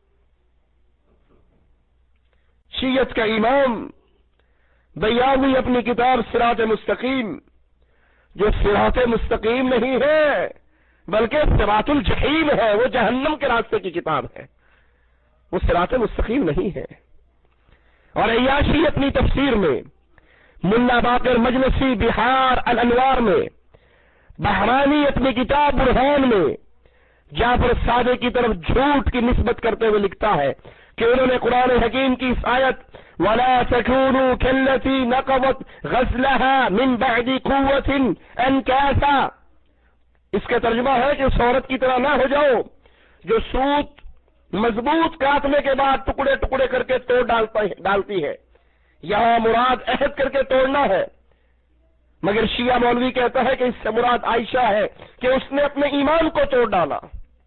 شیعت کا امام بیاضی اپنی کتاب صراط مستقیم، جو صراط مستقیم نہیں ہے بلکہ صراط الجحیم ہے، وہ جہنم کے راستے کی کتاب ہے، وہ صراط مستقیم نہیں ہے۔ اور عیاشی اپنی تفسیر میں، ملا باقر مجلسی بحار الانوار میں، بحرانی اپنی کتاب برہان میں جعفر صادق کی طرف جھوٹ کی نسبت کرتے ہوئے لکھتا ہے کہ انہوں نے قرآن حکیم کی اس آیت وَلَا تَكُونُوا كَالَّتِي نَقَضَتْ غَزْلَهَا مِنْ بَعْدِ قُوَّةٍ أَنْكَاثًا، اس کا ترجمہ ہے کہ اس عورت کی طرح نہ ہو جاؤ جو سوت مضبوط کاٹنے کے بعد ٹکڑے ٹکڑے کر کے توڑ ڈالتی ہے۔ یہاں مراد عہد کر کے توڑنا ہے، مگر شیعہ مولوی کہتا ہے کہ اس سے مراد عائشہ ہے کہ اس نے اپنے ایمان کو توڑ ڈالا۔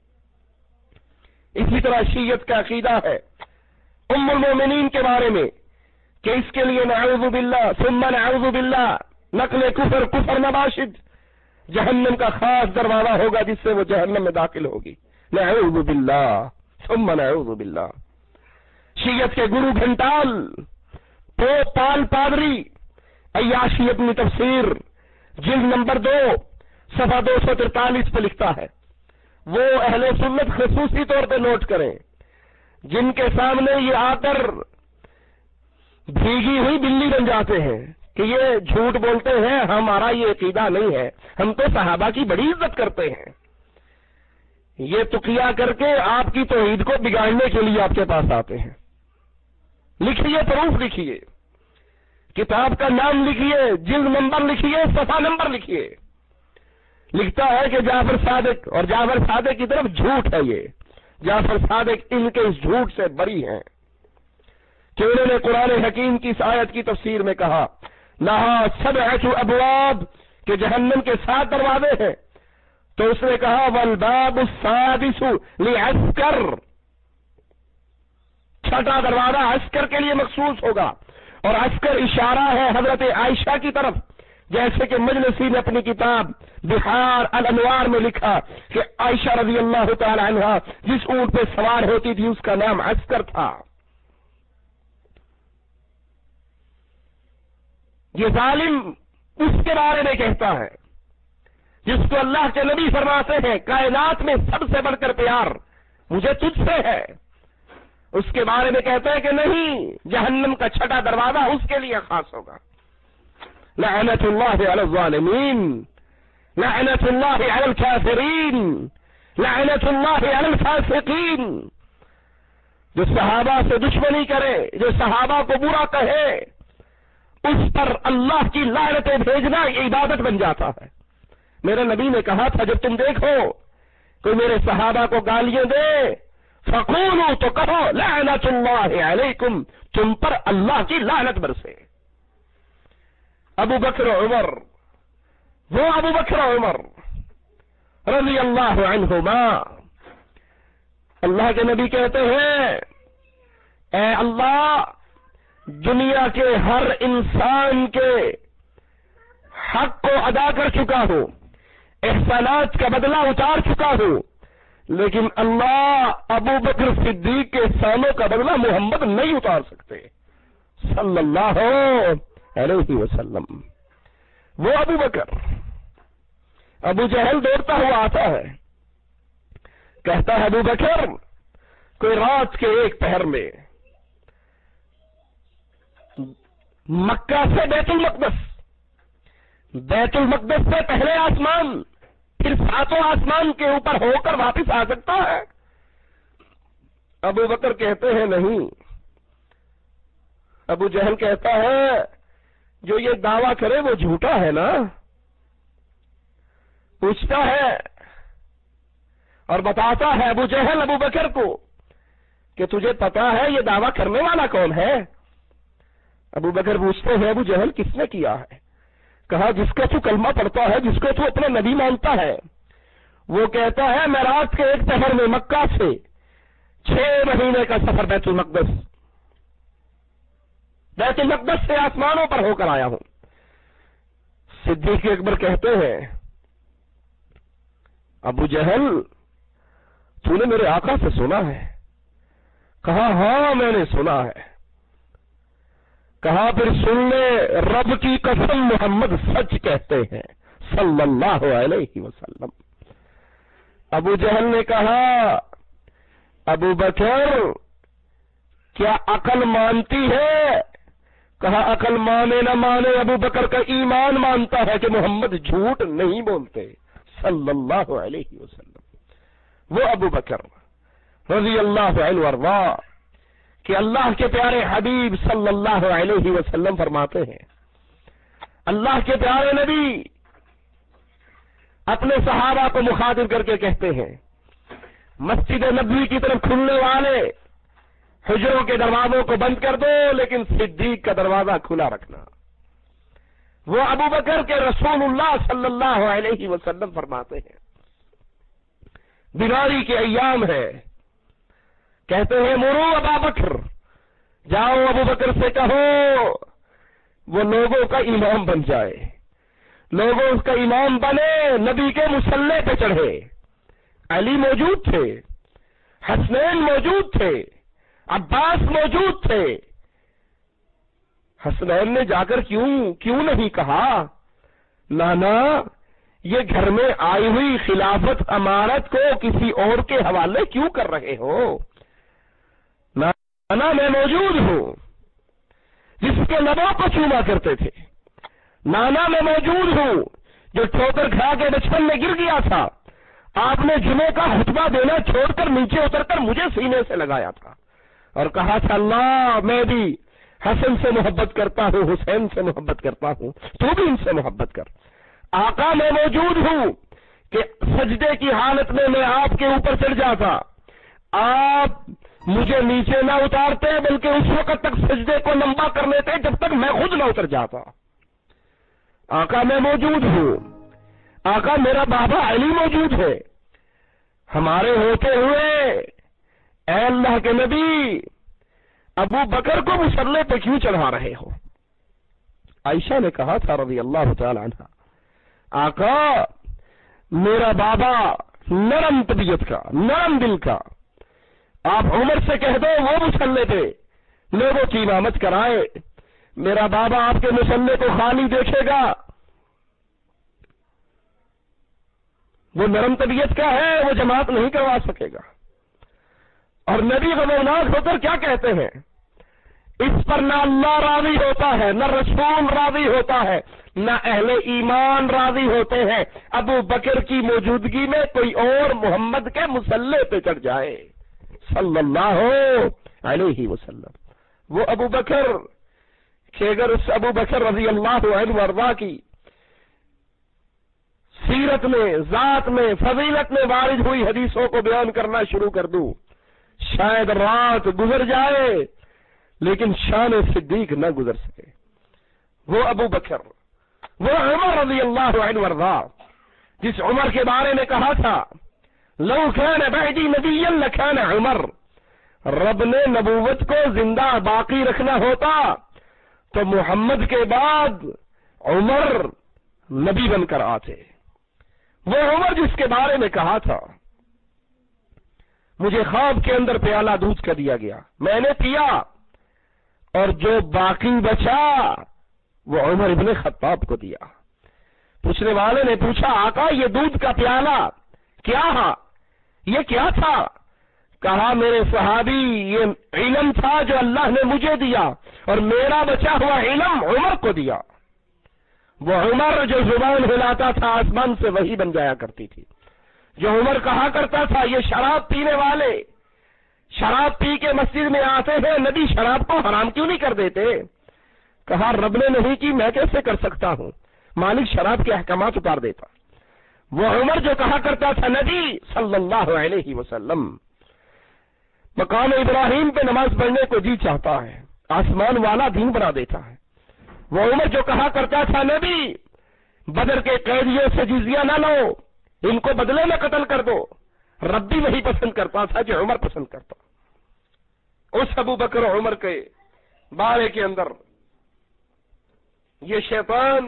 اسی طرح شیعت کا عقیدہ ہے ام المومنین کے بارے میں کہ اس کے لیے نعوذ باللہ ثم نعوذ باللہ نقل کفر کفر نباشد، جہنم کا خاص دروازہ ہوگا جس سے وہ جہنم میں داخل ہوگی، نعوذ باللہ ثم نعوذ باللہ۔ شیعت کے گرو گھنٹال پوپ پال پادری عیاشی اپنی تفسیر جلد نمبر دو صفحہ دو سو ترتالیس پہ لکھتا ہے، وہ اہل سنت خصوصی طور پہ نوٹ کریں جن کے سامنے یہ آ کر بھیگی ہوئی بلی بن جاتے ہیں کہ یہ جھوٹ بولتے ہیں، ہمارا یہ عقیدہ نہیں ہے، ہم تو صحابہ کی بڑی عزت کرتے ہیں، یہ تقیہ کر کے آپ کی توحید کو بگاڑنے کے لیے آپ کے پاس آتے ہیں۔ لکھیے، پروف لکھیے، کتاب کا نام لکھیے، جلد نمبر لکھیے، صفحہ نمبر لکھیے۔ لکھتا ہے کہ جعفر صادق، اور جعفر صادق کی طرف جھوٹ ہے، یہ جعفر صادق ان کے اس جھوٹ سے بری ہیں کہ انہوں نے قرآن حکیم کی اس آیت کی تفسیر میں کہا لہا سبعۃ ابواب کہ جہنم کے سات دروازے ہیں، تو اس نے کہا والباب السادس لعسکر، چھٹا دروازہ عسکر کے لیے مخصوص ہوگا، اور عسکر اشارہ ہے حضرت عائشہ کی طرف، جیسے کہ مجلسی نے اپنی کتاب بحار الانوار میں لکھا کہ عائشہ رضی اللہ تعالی عنہا جس اونٹ پہ سوار ہوتی تھی اس کا نام عسکر تھا۔ یہ ظالم اس کے بارے میں کہتا ہے جس کو اللہ کے نبی فرماتے ہیں کائنات میں سب سے بڑھ کر پیار مجھے تجھ سے ہے، اس کے بارے میں کہتا ہے کہ نہیں، جہنم کا چھٹا دروازہ اس کے لیے خاص ہوگا۔ لعنت اللہ علی الظالمین، لعنت اللہ علی الکافرین، لعنت اللہ علی الفاسقین۔ جو صحابہ سے دشمنی کرے، جو صحابہ کو برا کہے، اس پر اللہ کی لعنتیں بھیجنا یہ عبادت بن جاتا ہے۔ میرے نبی نے کہا تھا جب تم دیکھو کوئی میرے صحابہ کو گالیاں دے فقولوا، تو کہو لعنت اللہ علیکم، تم پر اللہ کی لعنت برسے۔ ابو بکر و عمر، وہ ابو بکر و عمر رضی اللہ عنہما، اللہ کے نبی کہتے ہیں اے اللہ، دنیا کے ہر انسان کے حق کو ادا کر چکا ہوں، احسانات کا بدلہ اتار چکا ہوں، لیکن اللہ ابو بکر صدیق کے احسانوں کا بدلہ محمد نہیں اتار سکتے صلی اللہ علیہ وسلم۔ وہ ابو بکر، ابو جہل دوڑتا ہوا آتا ہے، کہتا ہے ابو بکر کوئی رات کے ایک پہر میں مکہ سے بیت المقدس، بیت المقدس سے پہلے آسمان پھر ساتوں آسمان کے اوپر ہو کر واپس آ سکتا ہے؟ ابو بکر کہتے ہیں نہیں۔ ابو جہل کہتا ہے جو یہ دعویٰ کرے وہ جھوٹا ہے نا؟ پوچھتا ہے اور بتاتا ہے ابو جہل ابو بکر کو کہ تجھے پتا ہے یہ دعویٰ کرنے والا کون ہے؟ ابو بکر پوچھتے ہیں ابو جہل کس نے کیا ہے؟ کہا جس کا تو کلمہ پڑھتا ہے، جس کو تو اپنا نبی مانتا ہے۔ وہ کہتا ہے میں رات کے ایک پہر میں مکہ سے چھ مہینے کا سفر بیت المقدس بیت المقدس سے آسمانوں پر ہو کر آیا ہوں۔ صدیق اکبر کہتے ہیں ابو جہل تو نے میرے آقا سے سنا ہے؟ کہا ہاں میں نے سنا ہے۔ کہا پھر سن لے، رب کی قسم محمد سچ کہتے ہیں صلی اللہ علیہ وسلم۔ ابو جہل نے کہا ابو بکر کیا عقل مانتی ہے؟ کہا عقل مانے نہ مانے ابو بکر کا ایمان مانتا ہے کہ محمد جھوٹ نہیں بولتے صلی اللہ علیہ وسلم۔ وہ ابو بکر رضی اللہ عنہ وارضاہ کہ اللہ کے پیارے حبیب صلی اللہ علیہ وسلم فرماتے ہیں، اللہ کے پیارے نبی اپنے صحابہ کو مخاطب کر کے کہتے ہیں مسجد نبوی کی طرف کھلنے والے حجروں کے دروازوں کو بند کر دو، لیکن صدیق کا دروازہ کھلا رکھنا۔ وہ ابو بکر کے رسول اللہ صلی اللہ علیہ وسلم فرماتے ہیں بیماری کے ایام ہے، کہتے ہیں مرو ابا بکر، جاؤ ابو بکر سے کہو وہ لوگوں کا امام بن جائے، لوگوں اس کا امام بنے، نبی کے مصلی پہ چڑھے۔ علی موجود تھے، حسنین موجود تھے، عباس موجود تھے۔ حسنین نے جا کر کیوں کیوں نہیں کہا نانا یہ گھر میں آئی ہوئی خلافت امارت کو کسی اور کے حوالے کیوں کر رہے ہو؟ نانا میں موجود ہوں، جس کے لبوں کو چوما کرتے تھے، نانا میں موجود ہوں جو ٹھوکر کھا کے بچپن میں گر گیا تھا، آپ نے جمعے کا خطبہ دینا چھوڑ کر نیچے اتر کر مجھے سینے سے لگایا تھا اور کہا تھا اللہ میں بھی حسن سے محبت کرتا ہوں، حسین سے محبت کرتا ہوں، تو بھی ان سے محبت کر۔ آقا میں موجود ہوں کہ سجدے کی حالت میں میں آپ کے اوپر چڑھ جاتا، آپ مجھے نیچے نہ اتارتے بلکہ اس وقت تک سجدے کو لمبا کر لیتے جب تک میں خود نہ اتر جاتا۔ آقا میں موجود ہوں، آقا میرا بابا علی موجود ہے، ہمارے ہوتے ہوئے اے اللہ کے نبی ابو بکر کو مصلی پہ کیوں چڑھا رہے ہو؟ عائشہ نے کہا تھا رضی اللہ تعالی عنہ آقا میرا بابا نرم طبیعت کا، نرم دل کا، آپ عمر سے کہہ دو وہ مصلی پہ لوگوں کی امامت کرائے، میرا بابا آپ کے مصلے کو خالی دیکھے گا، وہ نرم طبیعت کا ہے، وہ جماعت نہیں کروا سکے گا۔ اور نبی غمناک ہو کر کیا کہتے ہیں، اس پر نہ اللہ راضی ہوتا ہے، نہ رسول راضی ہوتا ہے، نہ اہل ایمان راضی ہوتے ہیں ابو بکر کی موجودگی میں کوئی اور محمد کے مصلے پہ چڑھ جائے صلی اللہ علیہ وسلم۔ وہ ابو بکر کہ اگر اس ابو بکر رضی اللہ عنہ وارضا کی سیرت میں، ذات میں، فضیلت میں وارد ہوئی حدیثوں کو بیان کرنا شروع کر دوں، شاید رات گزر جائے لیکن شان صدیق نہ گزر سکے۔ وہ ابو بکر، وہ عمر رضی اللہ عنہ وارضا، جس عمر کے بارے میں کہا تھا لو کان بعدی نبیا لکان عمر، رب نے نبوت کو زندہ باقی رکھنا ہوتا تو محمد کے بعد عمر نبی بن کر آتے۔ وہ عمر جس کے بارے میں کہا تھا مجھے خواب کے اندر پیالہ دودھ کا دیا گیا، میں نے پیا اور جو باقی بچا وہ عمر ابن خطاب کو دیا۔ پوچھنے والے نے پوچھا آقا یہ دودھ کا پیالہ کیا ہے، یہ کیا تھا؟ کہا میرے صحابی یہ علم تھا جو اللہ نے مجھے دیا اور میرا بچا ہوا علم عمر کو دیا۔ وہ عمر جو زبان ہلاتا تھا آسمان سے وہی بن جایا کرتی تھی، جو عمر کہا کرتا تھا یہ شراب پینے والے شراب پی کے مسجد میں آتے ہیں، نبی شراب کو حرام کیوں نہیں کر دیتے؟ کہا رب نے نہیں کی میں کیسے کر سکتا ہوں، مالک شراب کے احکامات اتار دیتا۔ وہ عمر جو کہا کرتا تھا نبی صلی اللہ علیہ وسلم مقام ابراہیم پہ نماز پڑھنے کو جی چاہتا ہے، آسمان والا دین بنا دیتا ہے۔ وہ عمر جو کہا کرتا تھا نبی بدر کے قیدیوں سے جزیہ نہ لو، ان کو بدلے میں قتل کر دو، رب بھی وہی پسند کرتا تھا جو عمر پسند کرتا۔ اس ابو بکر و عمر کے بارے کے اندر یہ شیطان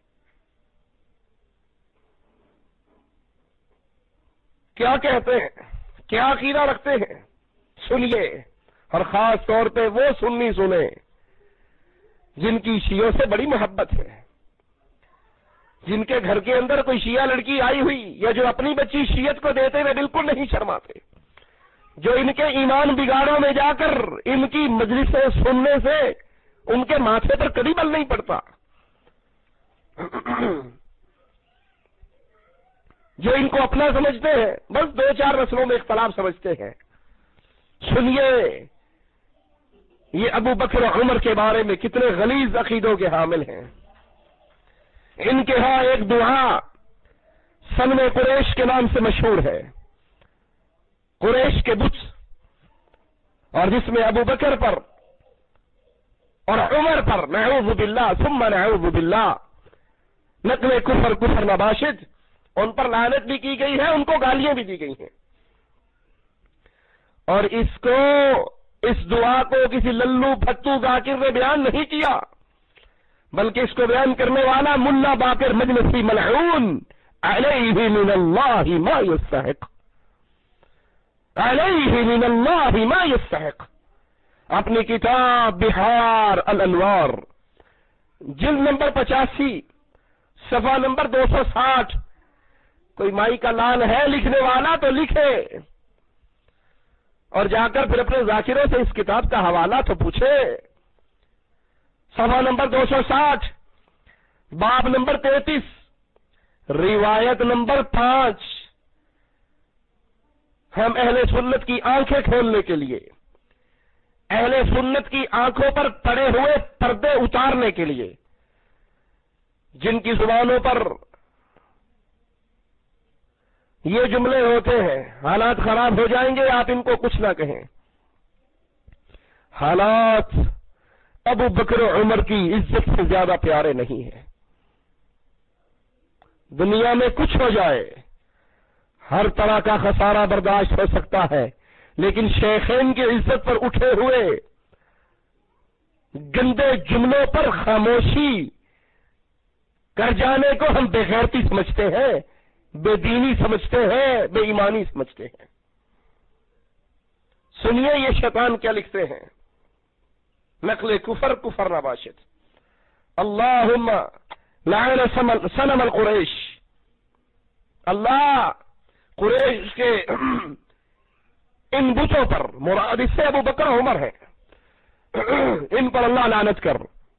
کیا کہتے ہیں، کیا عقیدہ رکھتے ہیں، سنیے، اور خاص طور پہ وہ سنی سنیں جن کی شیعوں سے بڑی محبت ہے، جن کے گھر کے اندر کوئی شیعہ لڑکی آئی ہوئی یا جو اپنی بچی شیعت کو دیتے ہوئے بالکل نہیں شرماتے، جو ان کے ایمان بگاڑوں میں جا کر ان کی مجلسیں سننے سے ان کے ماتھے پر کبھی بل نہیں پڑتا، جو ان کو اپنا سمجھتے ہیں، بس دو چار نسلوں میں اختلاف سمجھتے ہیں۔ سنیے یہ ابو بکر و عمر کے بارے میں کتنے غلیظ عقیدوں کے حامل ہیں۔ ان کے ہاں ایک دعا سنم قریش کے نام سے مشہور ہے، قریش کے بت، اور جس میں ابو بکر پر اور عمر پر نعوذ باللہ ثم نعوذ باللہ نقل کفر کفر نباشد، ان پر لعنت بھی کی گئی ہے، ان کو گالیاں بھی دی گئی ہیں۔ اور اس کو اس دعا کو کسی للو پھتو ذاکر نے بیان نہیں کیا، بلکہ اس کو بیان کرنے والا ملا باقر مجلسی ملعون علیہ من اللہ ما یستحق، علیہ من اللہ ما یستحق، اپنی کتاب بحار الانوار جلد نمبر پچاسی صفحہ نمبر دو سو ساٹھ، کوئی مائی کا لال ہے لکھنے والا تو لکھے اور جا کر پھر اپنے ذاکروں سے اس کتاب کا حوالہ تو پوچھے۔ صفحہ نمبر دو سو ساٹھ، باب نمبر تینتیس، روایت نمبر پانچ۔ ہم اہل سنت کی آنکھیں کھولنے کے لیے، اہل سنت کی آنکھوں پر پڑے ہوئے پردے اتارنے کے لیے، جن کی زبانوں پر یہ جملے ہوتے ہیں حالات خراب ہو جائیں گے آپ ان کو کچھ نہ کہیں، حالات ابو بکر و عمر کی عزت سے زیادہ پیارے نہیں ہیں۔ دنیا میں کچھ ہو جائے، ہر طرح کا خسارہ برداشت ہو سکتا ہے، لیکن شیخین کی عزت پر اٹھے ہوئے گندے جملوں پر خاموشی کر جانے کو ہم بے غیرتی سمجھتے ہیں، بے دینی سمجھتے ہیں، بے ایمانی سمجھتے ہیں۔ سنیے یہ شیطان کیا لکھتے ہیں، نقل کفر کفر نباشد۔ اللہم لعن صنم القریش، اللہ قریش کے ان بتوں پر، مراد اس سے ابو بکر عمر ہے، ان پر اللہ لعنت کر.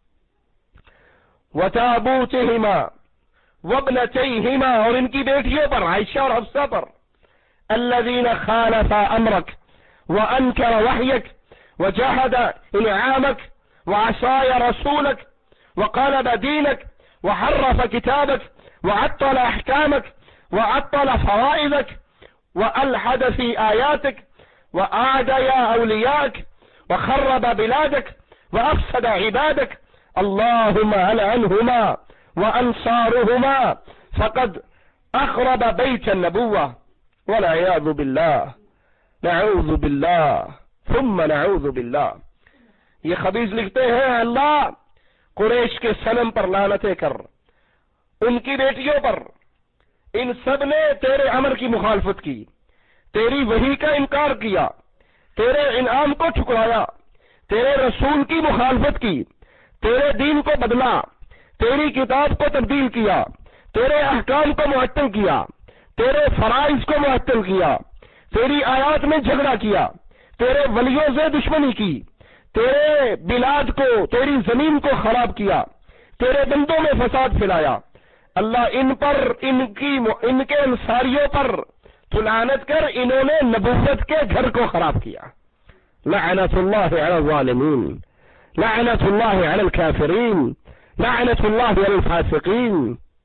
وتابوتہما وابنتیہما، اور ان کی بیٹیوں پر عائشہ اور حفصہ پر. الذین خالفا امرک وانکر وحیک وجحد انعامک وعصای رسولک وقلب دینک وحرف کتابک وعطل احکامک وعطل فرائضک وألحد في آياتك وأعدى أولياءك وخرب بلادك وأفسد عبادك. اللهم ألعنهما وأنصارهما فقد أخرب بيت النبوة والعياذ بالله، نعوذ بالله ثم نعوذ بالله. یہ خبیث لکھتے ہیں اللہ قریش کے صنم پر لعنتیں کر، ان کی بیٹیوں پر. ان سب نے تیرے امر کی مخالفت کی، تیری وحی کا انکار کیا، تیرے انعام کو ٹھکرایا، تیرے رسول کی مخالفت کی، تیرے دین کو بدلا، تیری کتاب کو تبدیل کیا، تیرے احکام کو معطل کیا، تیرے فرائض کو معطل کیا، تیری آیات میں جھگڑا کیا، تیرے ولیوں سے دشمنی کی، تیرے بلاد کو، تیری زمین کو خراب کیا، تیرے بندوں میں فساد پھیلایا. اللہ ان پر، ان کی ان کے انصاریوں پر تو لعنت کر، انہوں نے نبوت کے گھر کو خراب کیا. لعنت اللہ علی الظالمین، لعنت اللہ علی الکافرین، لعنت اللہ علی الفاسقین.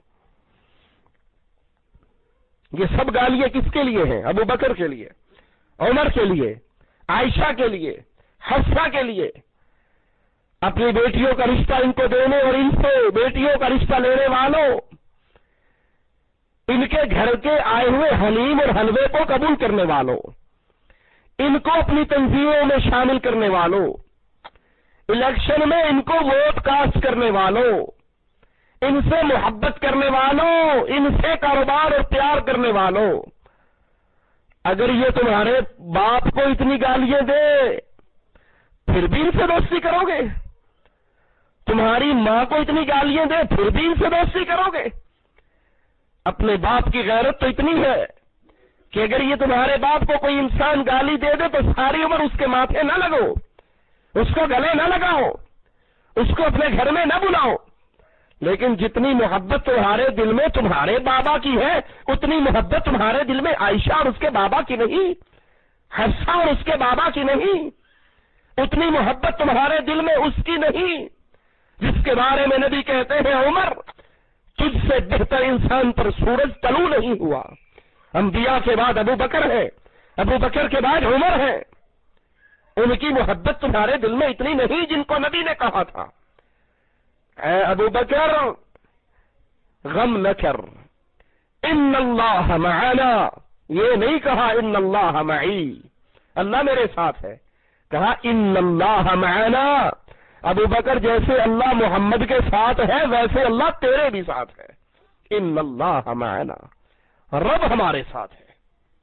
یہ سب گالیاں کس کے لیے ہیں؟ ابو بکر کے لیے، عمر کے لیے، عائشہ کے لیے، حفصہ کے لیے. اپنی بیٹیوں کا رشتہ ان کو دینے اور ان سے بیٹیوں کا رشتہ لینے والوں، ان کے گھر کے آئے ہوئے حلیم اور حلوے کو قبول کرنے والوں، ان کو اپنی تنظیموں میں شامل کرنے والوں، الیکشن میں ان کو ووٹ کاسٹ کرنے والوں، ان سے محبت کرنے والوں، ان سے کاروبار اختیار کرنے والوں. اگر یہ تمہارے باپ کو اتنی گالیاں دے پھر بھی ان سے دوستی کرو گے؟ تمہاری ماں کو اتنی گالیاں دے پھر بھی ان سے دوستی کرو گے؟ اپنے باپ کی غیرت تو اتنی ہے کہ اگر یہ تمہارے باپ کو کوئی انسان گالی دے دے تو ساری عمر اس کے ماتھے نہ لگو، اس کو گلے نہ لگاؤ، اس کو اپنے گھر میں نہ بلاؤ. لیکن جتنی محبت تمہارے دل میں تمہارے بابا کی ہے اتنی محبت تمہارے دل میں عائشہ اور اس کے بابا کی نہیں، حفصہ اور اس کے بابا کی نہیں. اتنی محبت تمہارے دل میں اس کی نہیں جس کے بارے میں نبی کہتے ہیں عمر تجھ سے بہتر انسان پر سورج طلوع نہیں ہوا. انبیاء کے بعد ابو بکر ہے، ابو بکر کے بعد عمر ہے. ان کی محبت تمہارے دل میں اتنی نہیں جن کو نبی نے کہا تھا اے ابو بکر غم نہ کر، ان اللہ معنا. یہ نہیں کہا ان اللہ معی، اللہ میرے ساتھ ہے، کہا ان اللہ معنا. ابو بکر جیسے اللہ محمد کے ساتھ ہے ویسے اللہ تیرے بھی ساتھ ہے. ان اللہ معنا، رب ہمارے ساتھ ہے.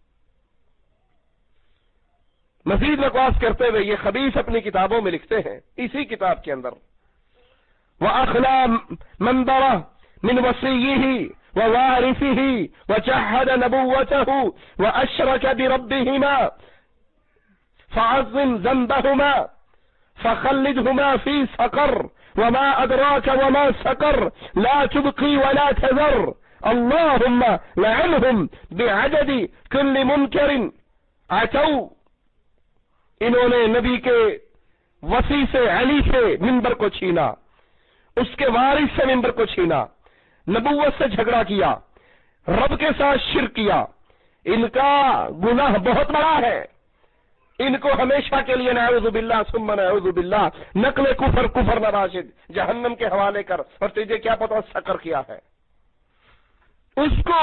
مزید بکواس کرتے ہوئے یہ خبیث اپنی کتابوں میں لکھتے ہیں، اسی کتاب کے اندر وَأَخْلَى مَنْبَرَ مِنْ وَصِيِّهِ وَوَارِثِهِ وَجَحَّدَ نَبُوَّتَهُ وَأَشْرَكَ بِرَبِّهِمَا فَعَظِّمْ ذَنْبَهُمَا فخلدهما في سقر وما أدراك وما سقر لا تبقي ولا تذر اللهم لعنهم بعدد كل منكر عتوا. انہوں نے نبی کے وصی سے، علی سے منبر کو چھینا، اس کے وارث سے منبر کو چھینا، نبوت سے جھگڑا کیا، رب کے ساتھ شرک کیا. ان کا گناہ بہت بڑا ہے. ان کو ہمیشہ کے لیے نعوذ باللہ ثم نعوذ باللہ نقل کفر کفر نراشد جہنم کے حوالے کر. اور تجھے کیا پتا سکر کیا ہے اس کو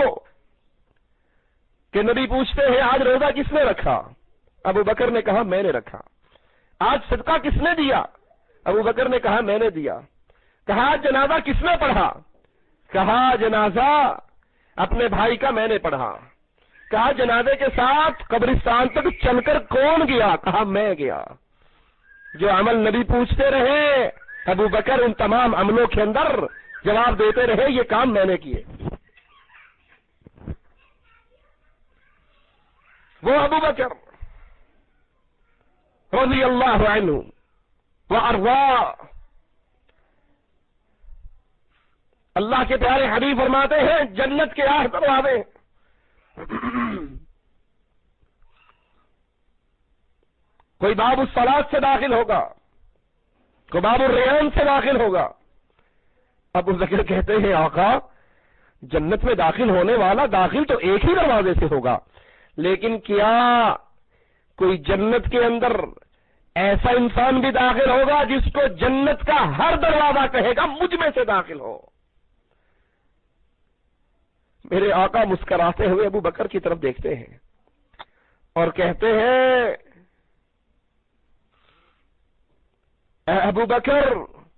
کہ نبی پوچھتے ہیں آج روزہ کس نے رکھا؟ ابو بکر نے کہا میں نے رکھا. آج صدقہ کس نے دیا؟ ابو بکر نے کہا میں نے دیا. کہا جنازہ کس نے پڑھا؟ کہا جنازہ اپنے بھائی کا میں نے پڑھا. کہا جنازے کے ساتھ قبرستان تک چل کر کون گیا؟ کہا میں گیا. جو عمل نبی پوچھتے رہے ابو بکر ان تمام عملوں کے اندر جواب دیتے رہے یہ کام میں نے کیے. وہ ابو بکر رضی اللہ عنہ وارضاہ، اللہ کے پیارے حبیب فرماتے ہیں جنت کے آٹھ دروازے، کوئی باب الصلاۃ سے داخل ہوگا، کوئی باب الریان سے داخل ہوگا. ابو بکر کہتے ہیں آقا جنت میں داخل ہونے والا داخل تو ایک ہی دروازے سے ہوگا، لیکن کیا کوئی جنت کے اندر ایسا انسان بھی داخل ہوگا جس کو جنت کا ہر دروازہ کہے گا مجھ میں سے داخل ہو؟ میرے آقا مسکراتے ہوئے ابو بکر کی طرف دیکھتے ہیں اور کہتے ہیں اے ابو بکر،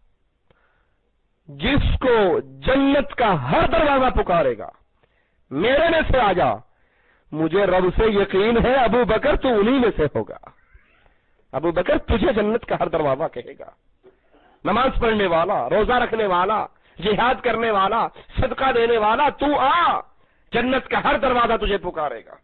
جس کو جنت کا ہر دروازہ پکارے گا میرے میں سے آ جا، مجھے رب سے یقین ہے ابو بکر تو انہی میں سے ہوگا. ابو بکر تجھے جنت کا ہر دروازہ کہے گا، نماز پڑھنے والا، روزہ رکھنے والا، جہاد کرنے والا، صدقہ دینے والا، تو آ، جنت کا ہر دروازہ تجھے پکارے گا.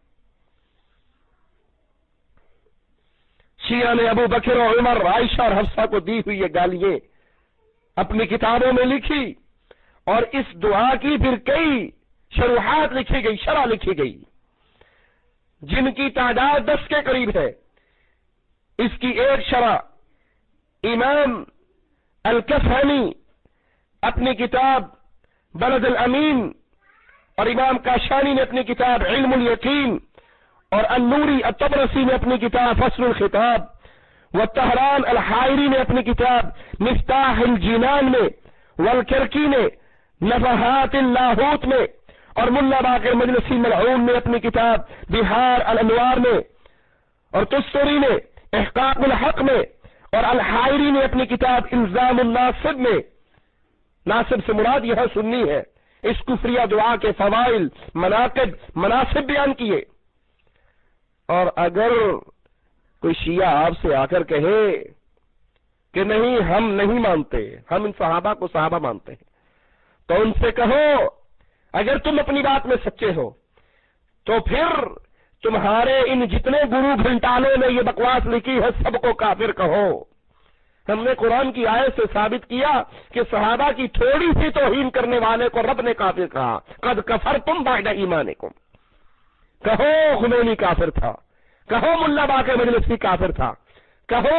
شیعہ نے ابو بکر اور عمر، عائشہ اور حفصہ کو دی ہوئی یہ گالیاں اپنی کتابوں میں لکھی، اور اس دعا کی پھر کئی شروحات لکھی گئی، شرح لکھی گئی جن کی تعداد دس کے قریب ہے. اس کی ایک شرح امام الکفانی اپنی کتاب بلد الامین، اور امام کاشانی نے اپنی کتاب علم الیقین، اور النوری الطبرسی نے اپنی کتاب فصل الخطاب، والطہران الحائری نے اپنی کتاب مفتاح الجنان میں، والکرکی نے نفحات اللاہوت میں، اور ملا باقر مجلسی ملعون نے اپنی کتاب بہار الانوار میں، اور تستری نے احقاق الحق میں، اور الحائری نے اپنی کتاب الزام الناصب میں. ناصب سے مراد یہاں سنی ہے. اس کفریہ دعا کے فوائل، مناقب، مناسب بیان کیے. اور اگر کوئی شیعہ آپ سے آ کر کہے کہ نہیں ہم نہیں مانتے، ہم ان صحابہ کو صحابہ مانتے ہیں، تو ان سے کہو اگر تم اپنی بات میں سچے ہو تو پھر تمہارے ان جتنے گرو گھنٹالوں نے یہ بکواس لکھی ہے سب کو کافر کہو. ہم نے قرآن کی آیت سے ثابت کیا کہ صحابہ کی تھوڑی سی توہین کرنے والے کو رب نے کافر کہا. قد کفرتم بعد ایمانکم. کہو خمینی کافر تھا، کہو ملا باقر مجلسی کافر تھا، کہو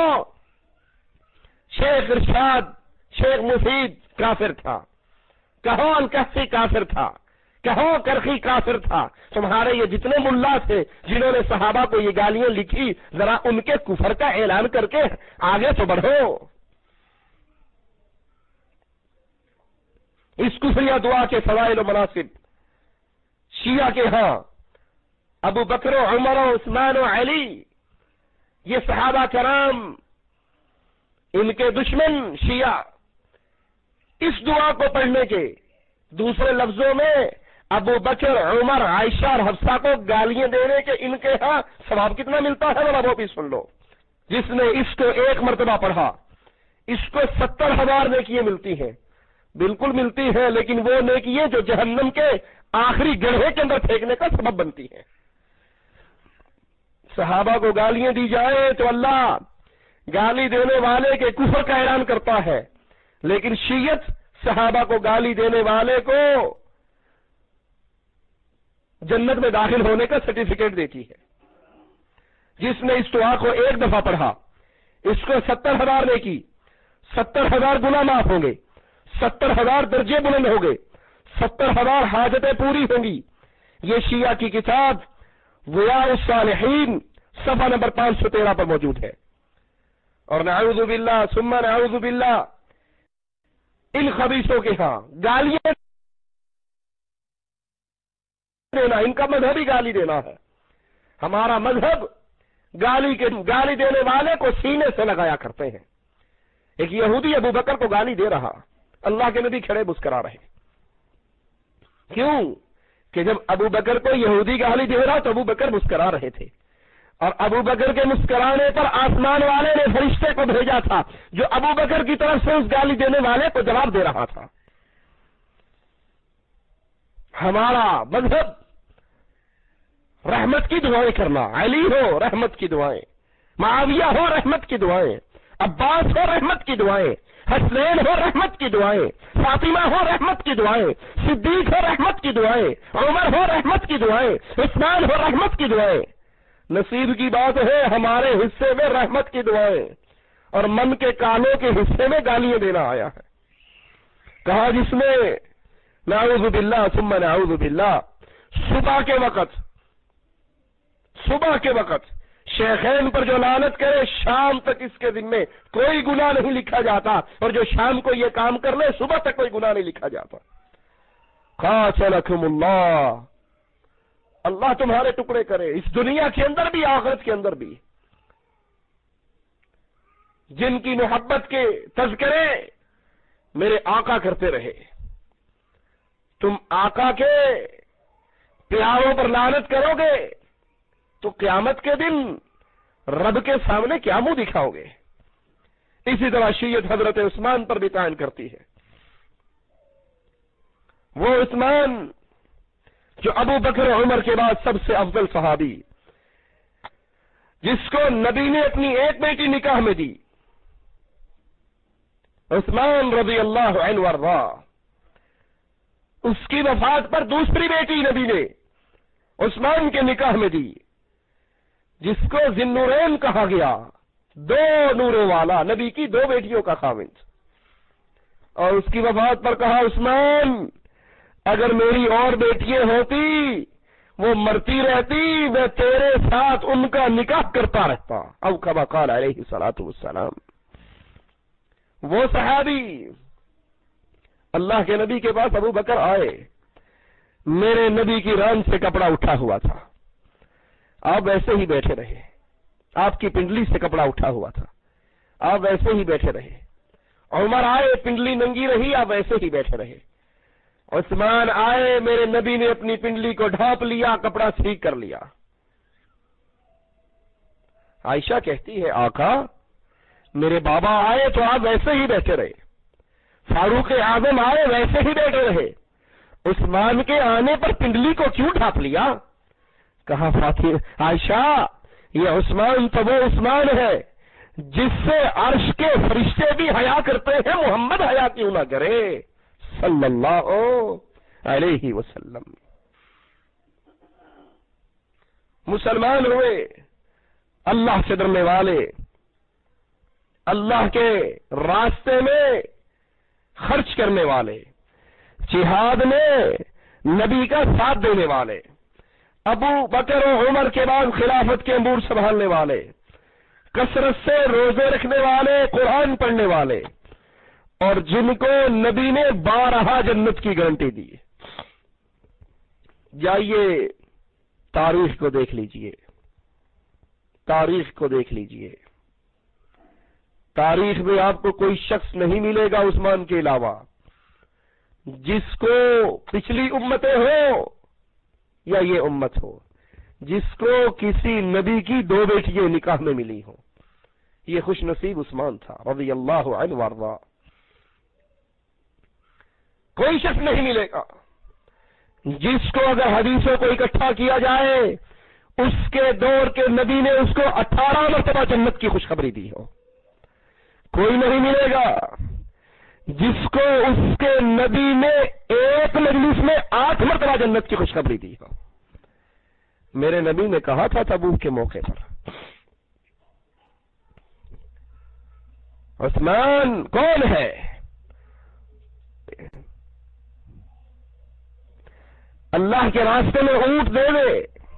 شیخ ارشاد شیخ مفید کافر تھا، کہو الکحفی کافر تھا، کہو کرخی کافر تھا. تمہارے یہ جتنے ملا تھے جنہوں نے صحابہ کو یہ گالیاں لکھی، ذرا ان کے کفر کا اعلان کر کے آگے تو بڑھو. اس کفریہ دعا کے فضائل و مناسب شیعہ کے ہاں ابو بکر و عمر و عثمان و علی، یہ صحابہ کرام، ان کے دشمن شیعہ اس دعا کو پڑھنے کے، دوسرے لفظوں میں ابو بکر، عمر، عائشہ اور حفصہ کو گالیاں دینے کے ان کے ہاں ثواب کتنا ملتا ہے ذرا وہ بھی سن لو. جس نے اس کو ایک مرتبہ پڑھا اس کو ستر ہزار نیکیاں ملتی ہیں. بالکل ملتی ہیں، لیکن وہ نیکیاں جو جہنم کے آخری گڑھے کے اندر پھینکنے کا سبب بنتی ہیں. صحابہ کو گالیاں دی جائیں تو اللہ گالی دینے والے کے کفر کا اعلان کرتا ہے، لیکن شیعت صحابہ کو گالی دینے والے کو جنت میں داخل ہونے کا سرٹیفکیٹ دیتی ہے. جس نے اس دعا کو ایک دفعہ پڑھا اس کو ستر ہزار نے کی، ستر ہزار گناہ معاف ہوں گے، ستر ہزار درجے بلند ہوں گے، ستر ہزار حاجتیں پوری ہوں گی. یہ شیعہ کی کتاب ضیاء الصالحین صفحہ نمبر پانچ سو تیرہ پر موجود ہے. اور نعوذ باللہ ثم نعوذ باللہ ان خبیثوں کے ہاں گالیاں دینا، ان کا مذہب ہی گالی دینا ہے. ہمارا مذہب گالی کے گالی دینے والے کو سینے سے لگایا کرتے ہیں. ایک یہودی ابو بکر کو گالی دے رہا، اللہ کے نبی کھڑے مسکرا رہے. کیوں کہ جب ابو بکر کو یہودی گالی دے رہا تو ابو بکر مسکرا رہے تھے. اور ابو بکر کے مسکرانے پر آسمان والے نے فرشتے کو بھیجا تھا جو ابو بکر کی طرف سے اس گالی دینے والے کو جواب دے رہا تھا۔ ہمارا مذہب رحمت کی دعائیں کرنا، علی ہو رحمت کی دعائیں، معاویہ ہو رحمت کی دعائیں، عباس ہو رحمت کی دعائیں، حسنین ہو رحمت کی دعائیں، فاطمہ ہو رحمت کی دعائیں، صدیق ہو رحمت کی دعائیں، عمر ہو رحمت کی دعائیں، عثمان ہو رحمت کی دعائیں۔ نصیب کی بات ہے ہمارے حصے میں رحمت کی دعائیں اور من کے کانوں کے حصے میں گالیاں دینا آیا ہے۔ کہا جس میں نعوذ باللہ ثم نعوذ باللہ صبح کے وقت صبح کے وقت شیخین پر جو لعنت کرے شام تک اس کے ذمے کوئی گناہ نہیں لکھا جاتا، اور جو شام کو یہ کام کر لے صبح تک کوئی گناہ نہیں لکھا جاتا۔ قاتلکم اللہ، اللہ تمہارے ٹکڑے کرے اس دنیا کے اندر بھی آخرت کے اندر بھی۔ جن کی محبت کے تذکرے میرے آقا کرتے رہے، تم آقا کے پیاروں پر لعنت کرو گے تو قیامت کے دن رب کے سامنے کیا منہ دکھاؤ گے؟ اسی طرح شیعت حضرت عثمان پر بھی تعین کرتی ہے۔ وہ عثمان جو ابو بکر عمر کے بعد سب سے افضل صحابی، جس کو نبی نے اپنی ایک بیٹی نکاح میں دی، عثمان رضی اللہ عنہ وارضا، اس کی وفات پر دوسری بیٹی نبی نے عثمان کے نکاح میں دی، جس کو ذی-النورین کہا گیا، دو نوروں والا، نبی کی دو بیٹیوں کا خاوند، اور اس کی وفات پر کہا عثمان اگر میری اور بیٹیاں ہوتی وہ مرتی رہتی میں تیرے ساتھ ان کا نکاح کرتا رہتا، او کما قال علیہ الصلوۃ والسلام۔ وہ صحابی اللہ کے نبی کے پاس ابو بکر آئے، میرے نبی کی ران سے کپڑا اٹھا ہوا تھا، آپ ویسے ہی بیٹھے رہے، آپ کی پنڈلی سے کپڑا اٹھا ہوا تھا، آپ ویسے ہی بیٹھے رہے۔ عمر آئے، پنڈلی ننگی رہی، آپ ویسے ہی بیٹھے رہے۔ عثمان آئے، میرے نبی نے اپنی پنڈلی کو ڈھانپ لیا، کپڑا ٹھیک کر لیا۔ عائشہ کہتی ہے آقا میرے بابا آئے تو آپ ویسے ہی بیٹھے رہے، فاروق اعظم آئے ویسے ہی بیٹھے رہے، عثمان کے آنے پر پنڈلی کو کیوں ڈھانپ لیا؟ کہا فاطمہ عائشہ یہ عثمان تو وہ عثمان ہے جس سے عرش کے فرشتے بھی حیا کرتے ہیں، محمد حیا کیوں نہ کرے صلی اللہ علیہ وسلم۔ مسلمان ہوئے، اللہ سے ڈرنے والے، اللہ کے راستے میں خرچ کرنے والے، جہاد میں نبی کا ساتھ دینے والے، ابو بکر و عمر کے بعد خلافت کے امور سنبھالنے والے، کثرت سے روزے رکھنے والے، قرآن پڑھنے والے، اور جن کو نبی نے بارہا جنت کی گارنٹی دی۔ جائیے تاریخ کو دیکھ لیجئے، تاریخ کو دیکھ لیجئے، تاریخ میں آپ کو کوئی شخص نہیں ملے گا عثمان کے علاوہ جس کو پچھلی امتیں ہو یا یہ امت ہو جس کو کسی نبی کی دو بیٹیاں نکاح میں ملی ہوں۔ یہ خوش نصیب عثمان تھا رضی اللہ عنہ وارضا۔ کوئی شخص نہیں ملے گا جس کو اگر حدیثوں کو اکٹھا کیا جائے اس کے دور کے نبی نے اس کو اٹھارہ مرتبہ جنت کی خوشخبری دی ہو۔ کوئی نہیں ملے گا جس کو اس کے نبی نے ایک مجلس میں آٹھ مرتبہ جنت کی خوشخبری دی ہو۔ میرے نبی نے کہا تھا تبوک کے موقع پر عثمان کون ہے؟ اللہ کے راستے میں اونٹ دے دے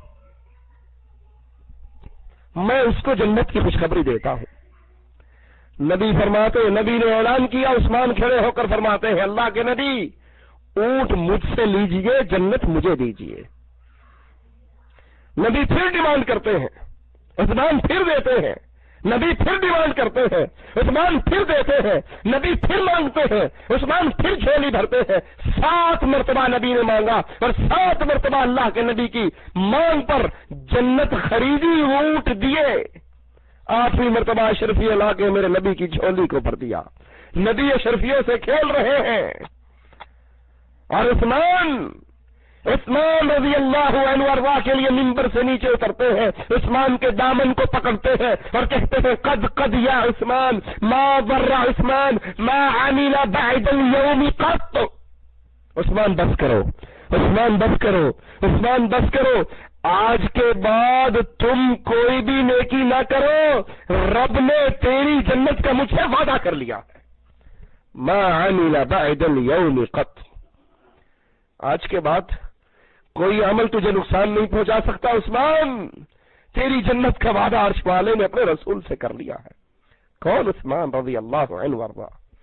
میں اس کو جنت کی خوشخبری دیتا ہوں۔ نبی فرماتے، نبی نے اعلان کیا، عثمان کھڑے ہو کر فرماتے ہیں اللہ کے نبی اونٹ مجھ سے لیجئے، جنت مجھے دیجئے۔ نبی پھر ڈیمانڈ کرتے ہیں، عثمان پھر دیتے ہیں، نبی پھر ڈیمانڈ کرتے ہیں، عثمان پھر دیتے ہیں، نبی پھر مانگتے ہیں، عثمان پھر جھولی بھرتے ہیں۔ سات مرتبہ نبی نے مانگا اور سات مرتبہ اللہ کے نبی کی مانگ پر جنت خریدی، اونٹ دیے۔ آٹھویں مرتبہ اشرفیہ لا کے میرے نبی کی جھولی کو بھر دیا۔ نبی اشرفیوں سے کھیل رہے ہیں اور عثمان عثمان رضی اللہ عنہ وارضا کے لیے منبر سے نیچے اترتے ہیں، عثمان کے دامن کو پکڑتے ہیں اور کہتے ہیں قد قد یا عثمان ما ضر عثمان ما عمل بعد اليوم قط۔ عثمان بس کرو، عثمان بس کرو، عثمان بس کرو، آج کے بعد تم کوئی بھی نیکی نہ کرو، رب نے تیری جنت کا مجھ سے وعدہ کر لیا ہے۔ ما عمل بعد اليوم قط، آج کے بعد کوئی عمل تجھے نقصان نہیں پہنچا سکتا عثمان، تیری جنت کا وعدہ عرش والے نے اپنے رسول سے کر لیا ہے۔ کون؟ عثمان رضی اللہ عنہ وارضا،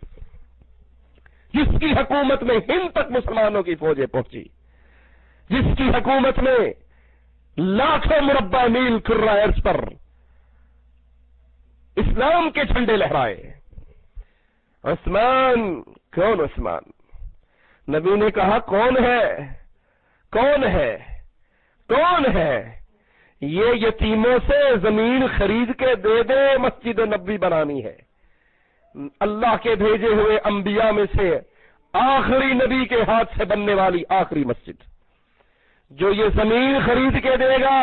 جس کی حکومت میں ہند تک مسلمانوں کی فوجیں پہنچی، جس کی حکومت میں لاکھوں مربع میل کرہ ارض پر اسلام کے جھنڈے لہرائے۔ عثمان، کون عثمان؟ نبی نے کہا کون ہے؟ کون ہے؟ کون ہے؟ یہ یتیموں سے زمین خرید کے دے دے، مسجد نبوی بنانی ہے۔ اللہ کے بھیجے ہوئے انبیاء میں سے آخری نبی کے ہاتھ سے بننے والی آخری مسجد، جو یہ زمین خرید کے دے گا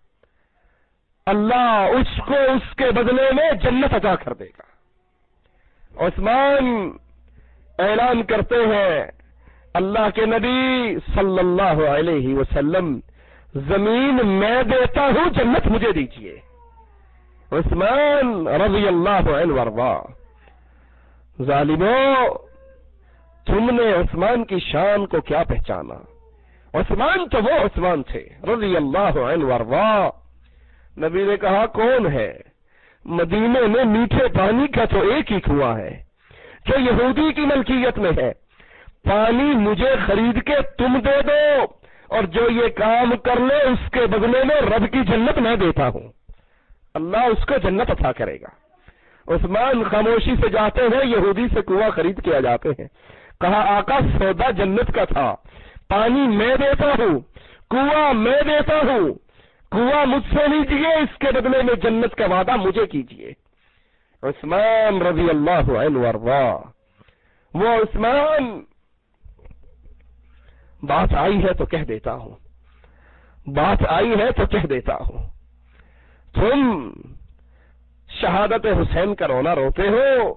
اللہ اس کو اس کے بدلے میں جنت عطا کر دے گا۔ عثمان اعلان کرتے ہیں اللہ کے نبی صلی اللہ علیہ وسلم، زمین میں دیتا ہوں، جنت مجھے دیجیے۔ عثمان رضی اللہ عنہ وارضا، ظالموں تم نے عثمان کی شان کو کیا پہچانا؟ عثمان تو وہ عثمان تھے رضی اللہ عنہ وارضا۔ نبی نے کہا کون ہے؟ مدینے میں میٹھے پانی کا تو ایک ہی کنواں ہے جو یہودی کی ملکیت میں ہے، پانی مجھے خرید کے تم دے دو اور جو یہ کام کر لے اس کے بدلے میں رب کی جنت میں دیتا ہوں، اللہ اس کو جنت عطا کرے گا۔ عثمان خاموشی سے جاتے ہیں، یہودی سے کنواں خرید کے آ جاتے ہیں۔ کہا آقا سودا جنت کا تھا، پانی میں دیتا ہوں، کنواں میں دیتا ہوں، کنواں مجھ سے لیجیے، اس کے بدلے میں جنت کا وعدہ مجھے کیجیے۔ عثمان رضی اللہ عنہ وارضا، وہ عثمان، بات آئی ہے تو کہہ دیتا ہوں، بات آئی ہے تو کہہ دیتا ہوں، تم شہادت حسین کا رونا روتے ہو،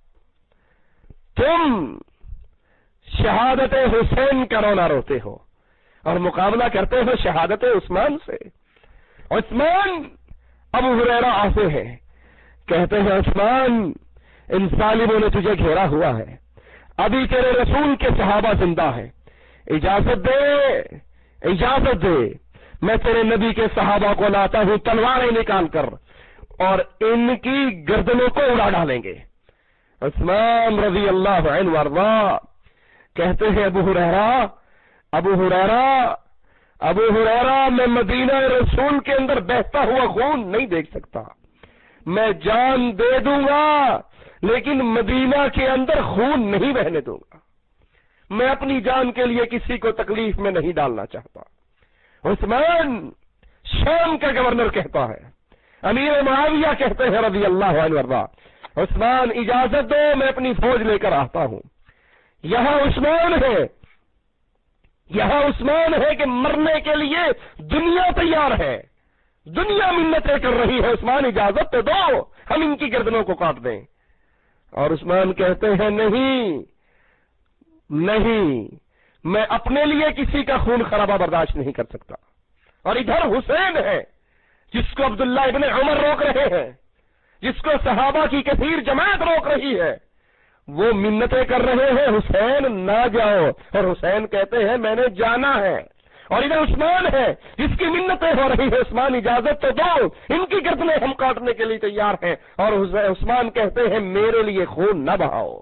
تم شہادت حسین کا رونا روتے ہو اور مقابلہ کرتے ہو شہادت عثمان سے۔ عثمان، ابو ہریرہ آتے ہیں، کہتے ہیں عثمان ان ظالموں نے تجھے گھیرا ہوا ہے، ابھی تیرے رسول کے صحابہ زندہ ہیں، اجازت دے، اجازت دے، میں تیرے نبی کے صحابہ کو لاتا ہوں تلواریں نکال کر اور ان کی گردنوں کو اڑا ڈالیں گے۔ عثمان رضی اللہ عنہ وارضا کہتے ہیں ابو ہریرہ ابو ہریرہ ابو ہریرہ میں مدینہ رسول کے اندر بہتا ہوا خون نہیں دیکھ سکتا، میں جان دے دوں گا لیکن مدینہ کے اندر خون نہیں بہنے دوں گا، میں اپنی جان کے لیے کسی کو تکلیف میں نہیں ڈالنا چاہتا۔ عثمان شام کا گورنر کہتا ہے، امیر معاویہ کہتے ہیں رضی اللہ عنہ وارضا، عثمان اجازت دو میں اپنی فوج لے کر آتا ہوں۔ یہاں عثمان ہے، یہاں عثمان ہے کہ مرنے کے لیے دنیا تیار ہے، دنیا منتیں کر رہی ہے، عثمان اجازت تو دو ہم ان کی گردنوں کو کاٹ دیں۔ اور عثمان کہتے ہیں نہیں نہیں، میں اپنے لیے کسی کا خون خرابہ برداشت نہیں کر سکتا۔ اور ادھر حسین ہے جس کو عبداللہ ابن عمر روک رہے ہیں، جس کو صحابہ کی کثیر جماعت روک رہی ہے، وہ منتیں کر رہے ہیں حسین نہ جاؤ، اور حسین کہتے ہیں میں نے جانا ہے۔ اور ادھر عثمان ہے جس کی منتیں ہو رہی ہے، عثمان اجازت تو دو ان کی گردنیں ہم کاٹنے کے لیے تیار ہیں، اور عثمان کہتے ہیں میرے لیے خون نہ بہاؤ۔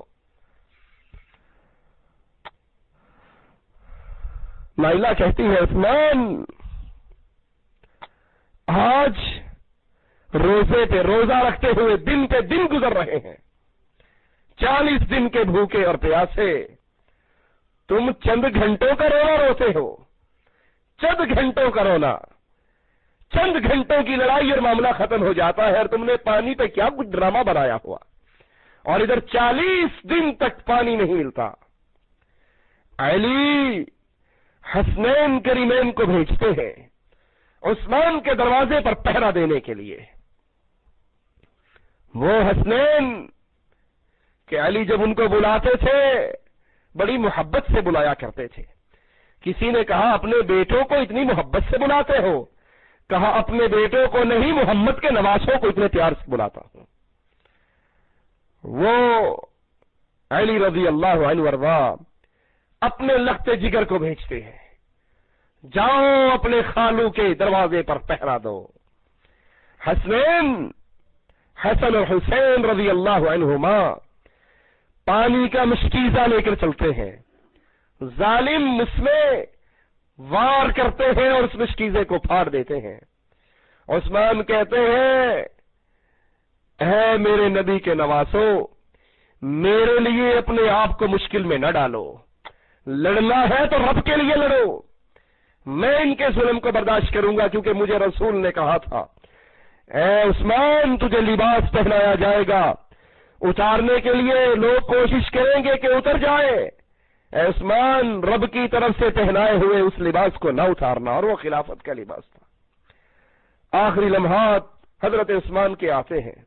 نائلہ کہتی ہے عثمان آج روزے پہ روزہ رکھتے ہوئے دن پہ دن گزر رہے ہیں، چالیس دن کے بھوکے اور پیاسے، تم چند گھنٹوں کا رونا روتے ہو، چند گھنٹوں کا رونا، چند گھنٹوں کی لڑائی اور معاملہ ختم ہو جاتا ہے، اور تم نے پانی پہ کیا کچھ ڈرامہ بنایا ہوا، اور ادھر چالیس دن تک پانی نہیں ملتا۔ علی حسنین کریمین کو بھیجتے ہیں عثمان کے دروازے پر پہرا دینے کے لیے۔ وہ حسنین کہ علی جب ان کو بلاتے تھے بڑی محبت سے بلایا کرتے تھے۔ کسی نے کہا اپنے بیٹوں کو اتنی محبت سے بلاتے ہو؟ کہا اپنے بیٹوں کو نہیں، محمد کے نواسوں کو اتنے پیار سے بلاتا ہوں۔ وہ علی رضی اللہ عنہ وارضا اپنے لخت جگر کو بھیجتے ہیں، جاؤ اپنے خالو کے دروازے پر پہرا دو۔ حسنین حسن اور حسین رضی اللہ عنہما پانی کا مشکیزہ لے کر چلتے ہیں، ظالم اس میں وار کرتے ہیں اور اس مشکیزے کو پھاڑ دیتے ہیں۔ عثمان کہتے ہیں اے میرے نبی کے نواسو، میرے لیے اپنے آپ کو مشکل میں نہ ڈالو، لڑنا ہے تو رب کے لیے لڑو، میں ان کے ظلم کو برداشت کروں گا، کیونکہ مجھے رسول نے کہا تھا اے عثمان تجھے لباس پہنایا جائے گا، اتارنے کے لیے لوگ کوشش کریں گے کہ اتر جائے، اے عثمان رب کی طرف سے پہنائے ہوئے اس لباس کو نہ اتارنا، اور وہ خلافت کا لباس تھا۔ آخری لمحات حضرت عثمان کے آتے ہیں۔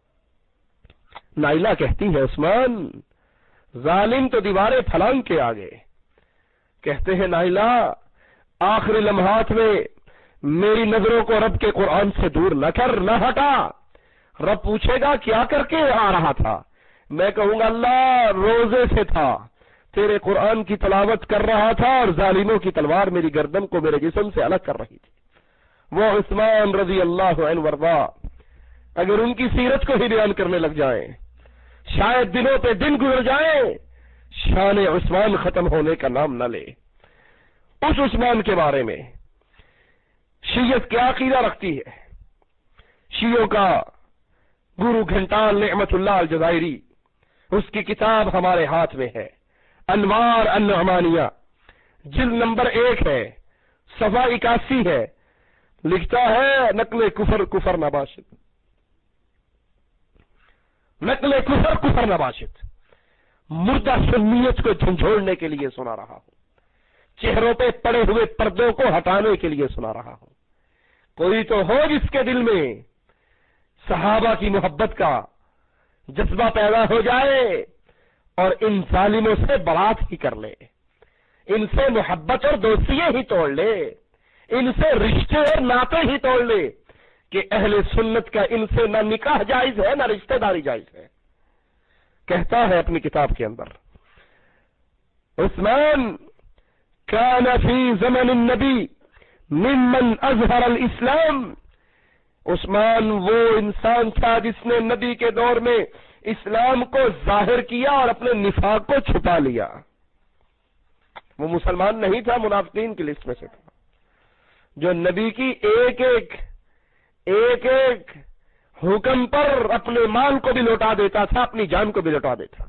نائلہ کہتی ہے عثمان ظالم تو دیواریں پھلانگ کے آگے، کہتے ہیں نائلہ آخری لمحات میں میری نظروں کو رب کے قرآن سے دور نہ کر، نہ ہٹا۔ رب پوچھے گا کیا کر کے آ رہا تھا، میں کہوں گا اللہ روزے سے تھا، تیرے قرآن کی تلاوت کر رہا تھا، اور ظالموں کی تلوار میری گردن کو میرے جسم سے الگ کر رہی تھی۔ وہ عثمان رضی اللہ عنہ وارضا اگر ان کی سیرت کو ہی بیان کرنے لگ جائیں، شاید دنوں پہ دن گزر جائیں، شان عثمان ختم ہونے کا نام نہ لے۔ اس عثمان کے بارے میں شیعت کیا عقیدہ رکھتی ہے؟ شیعوں کا گرو گھنٹال نعمت اللہ الجزائری، اس کی کتاب ہمارے ہاتھ میں ہے، انوار النعمانیہ، جلد نمبر ایک ہے، صفحہ اکاسی ہے، لکھتا ہے نقل کفر کفر نباشد، نقل کفر کفر نباشد، مردہ سنیت کو جھنجھوڑنے کے لیے سنا رہا ہوں، چہروں پہ پڑے ہوئے پردوں کو ہٹانے کے لیے سنا رہا ہوں۔ کوئی تو ہو جس کے دل میں صحابہ کی محبت کا جذبہ پیدا ہو جائے اور ان ظالموں سے برات ہی کر لے، ان سے محبت اور دوستیاں ہی توڑ لے، ان سے رشتے اور ناطے ہی توڑ لے کہ اہل سنت کا ان سے نہ نکاح جائز ہے نہ رشتہ داری جائز ہے۔ کہتا ہے اپنی کتاب کے اندر عثمان کان فی زمن النبی ممن اظہر الاسلام، عثمان وہ انسان تھا جس نے نبی کے دور میں اسلام کو ظاہر کیا اور اپنے نفاق کو چھپا لیا۔ وہ مسلمان نہیں تھا، منافقین کی لسٹ میں سے تھا، جو نبی کی ایک ایک ایک ایک حکم پر اپنے مال کو بھی لوٹا دیتا تھا، اپنی جان کو بھی لوٹا دیتا۔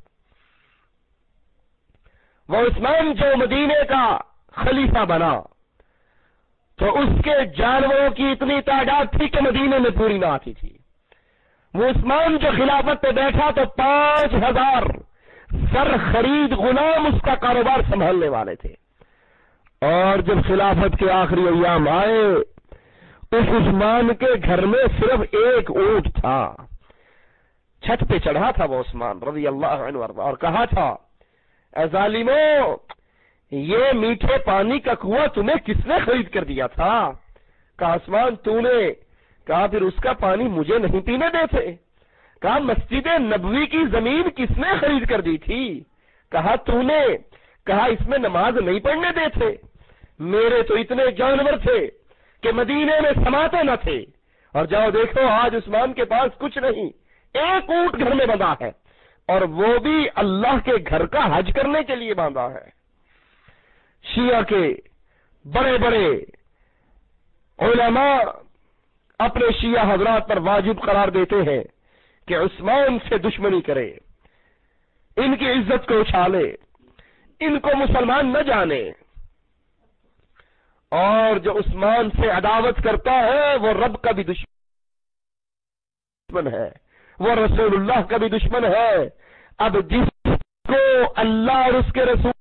وہ عثمان جو مدینے کا خلیفہ بنا تو اس کے جانوروں کی اتنی تعداد تھی کہ مدینے میں پوری نہ آتی تھی۔ وہ عثمان جو خلافت پہ بیٹھا تو پانچ ہزار سر خرید غلام اس کا کاروبار سنبھالنے والے تھے، اور جب خلافت کے آخری ایام آئے اس عثمان کے گھر میں صرف ایک اونٹ تھا۔ چھت پہ چڑھا تھا وہ عثمان رضی اللہ عنہ اور کہا تھا اے ظالموں، یہ میٹھے پانی کا کنواں تمہیں کس نے خرید کر دیا تھا؟ کہا عثمان تو نے۔ کہا پھر اس کا پانی مجھے نہیں پینے دیتے؟ کہا مسجد نبوی کی زمین کس نے خرید کر دی تھی؟ کہا تو نے۔ کہا اس میں نماز نہیں پڑھنے دیتے؟ میرے تو اتنے جانور تھے کہ مدینے میں سماتے نہ تھے، اور جاؤ دیکھو آج عثمان کے پاس کچھ نہیں، ایک اونٹ گھر میں بندھا ہے، اور وہ بھی اللہ کے گھر کا حج کرنے کے لیے باندھا ہے۔ شیعہ کے بڑے بڑے علماء اپنے شیعہ حضرات پر واجب قرار دیتے ہیں کہ عثمان سے دشمنی کرے، ان کی عزت کو اچھالے، ان کو مسلمان نہ جانے، اور جو عثمان سے عداوت کرتا ہے وہ رب کا بھی دشمن ہے، وہ رسول اللہ کا بھی دشمن ہے۔ اب جس کو اللہ اور اس کے رسول